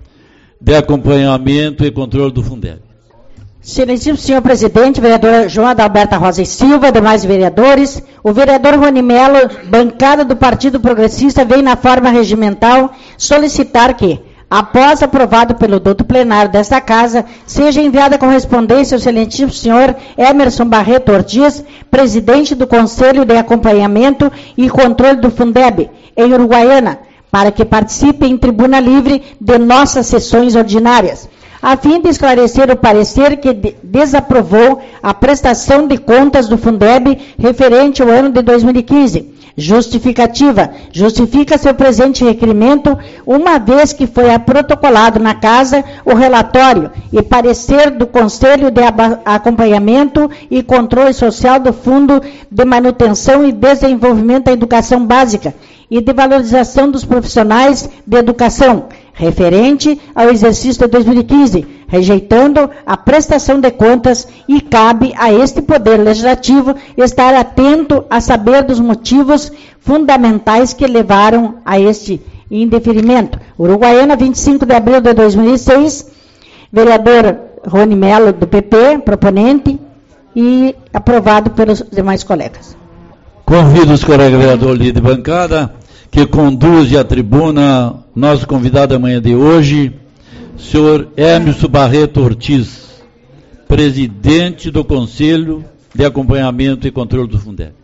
de Acompanhamento e Controle do Fundeb. Excelentíssimo senhor presidente, vereadora João Adalberta Rosa e Silva, demais vereadores, o vereador Rony Melo, bancada do Partido Progressista, vem na forma regimental solicitar que, após aprovado pelo douto plenário desta casa, seja enviada correspondência ao excelentíssimo senhor Emerson Barreto Ortiz, presidente do Conselho de Acompanhamento e Controle do Fundeb, em Uruguaiana, para que participe em tribuna livre de nossas sessões ordinárias, a fim de esclarecer o parecer que de- desaprovou a prestação de contas do Fundeb referente ao ano de dois mil e quinze. Justificativa. Justifica seu presente requerimento, uma vez que foi protocolado na casa o relatório e parecer do Conselho de Aba- Acompanhamento e Controle Social do Fundo de Manutenção e Desenvolvimento da Educação Básica e de Valorização dos Profissionais de Educação, referente ao exercício de dois mil e quinze, rejeitando a prestação de contas, e cabe a este Poder Legislativo estar atento a saber dos motivos fundamentais que levaram a este indeferimento. Uruguaiana, vinte e cinco de abril de dois mil e seis, vereador Rony Melo, do P P, proponente, e aprovado pelos demais colegas. Convido os colegas vereadores líder de bancada que conduz a tribuna nosso convidado da manhã de hoje, senhor Emerson Barreto Ortiz, presidente do Conselho de Acompanhamento e Controle do Fundeb.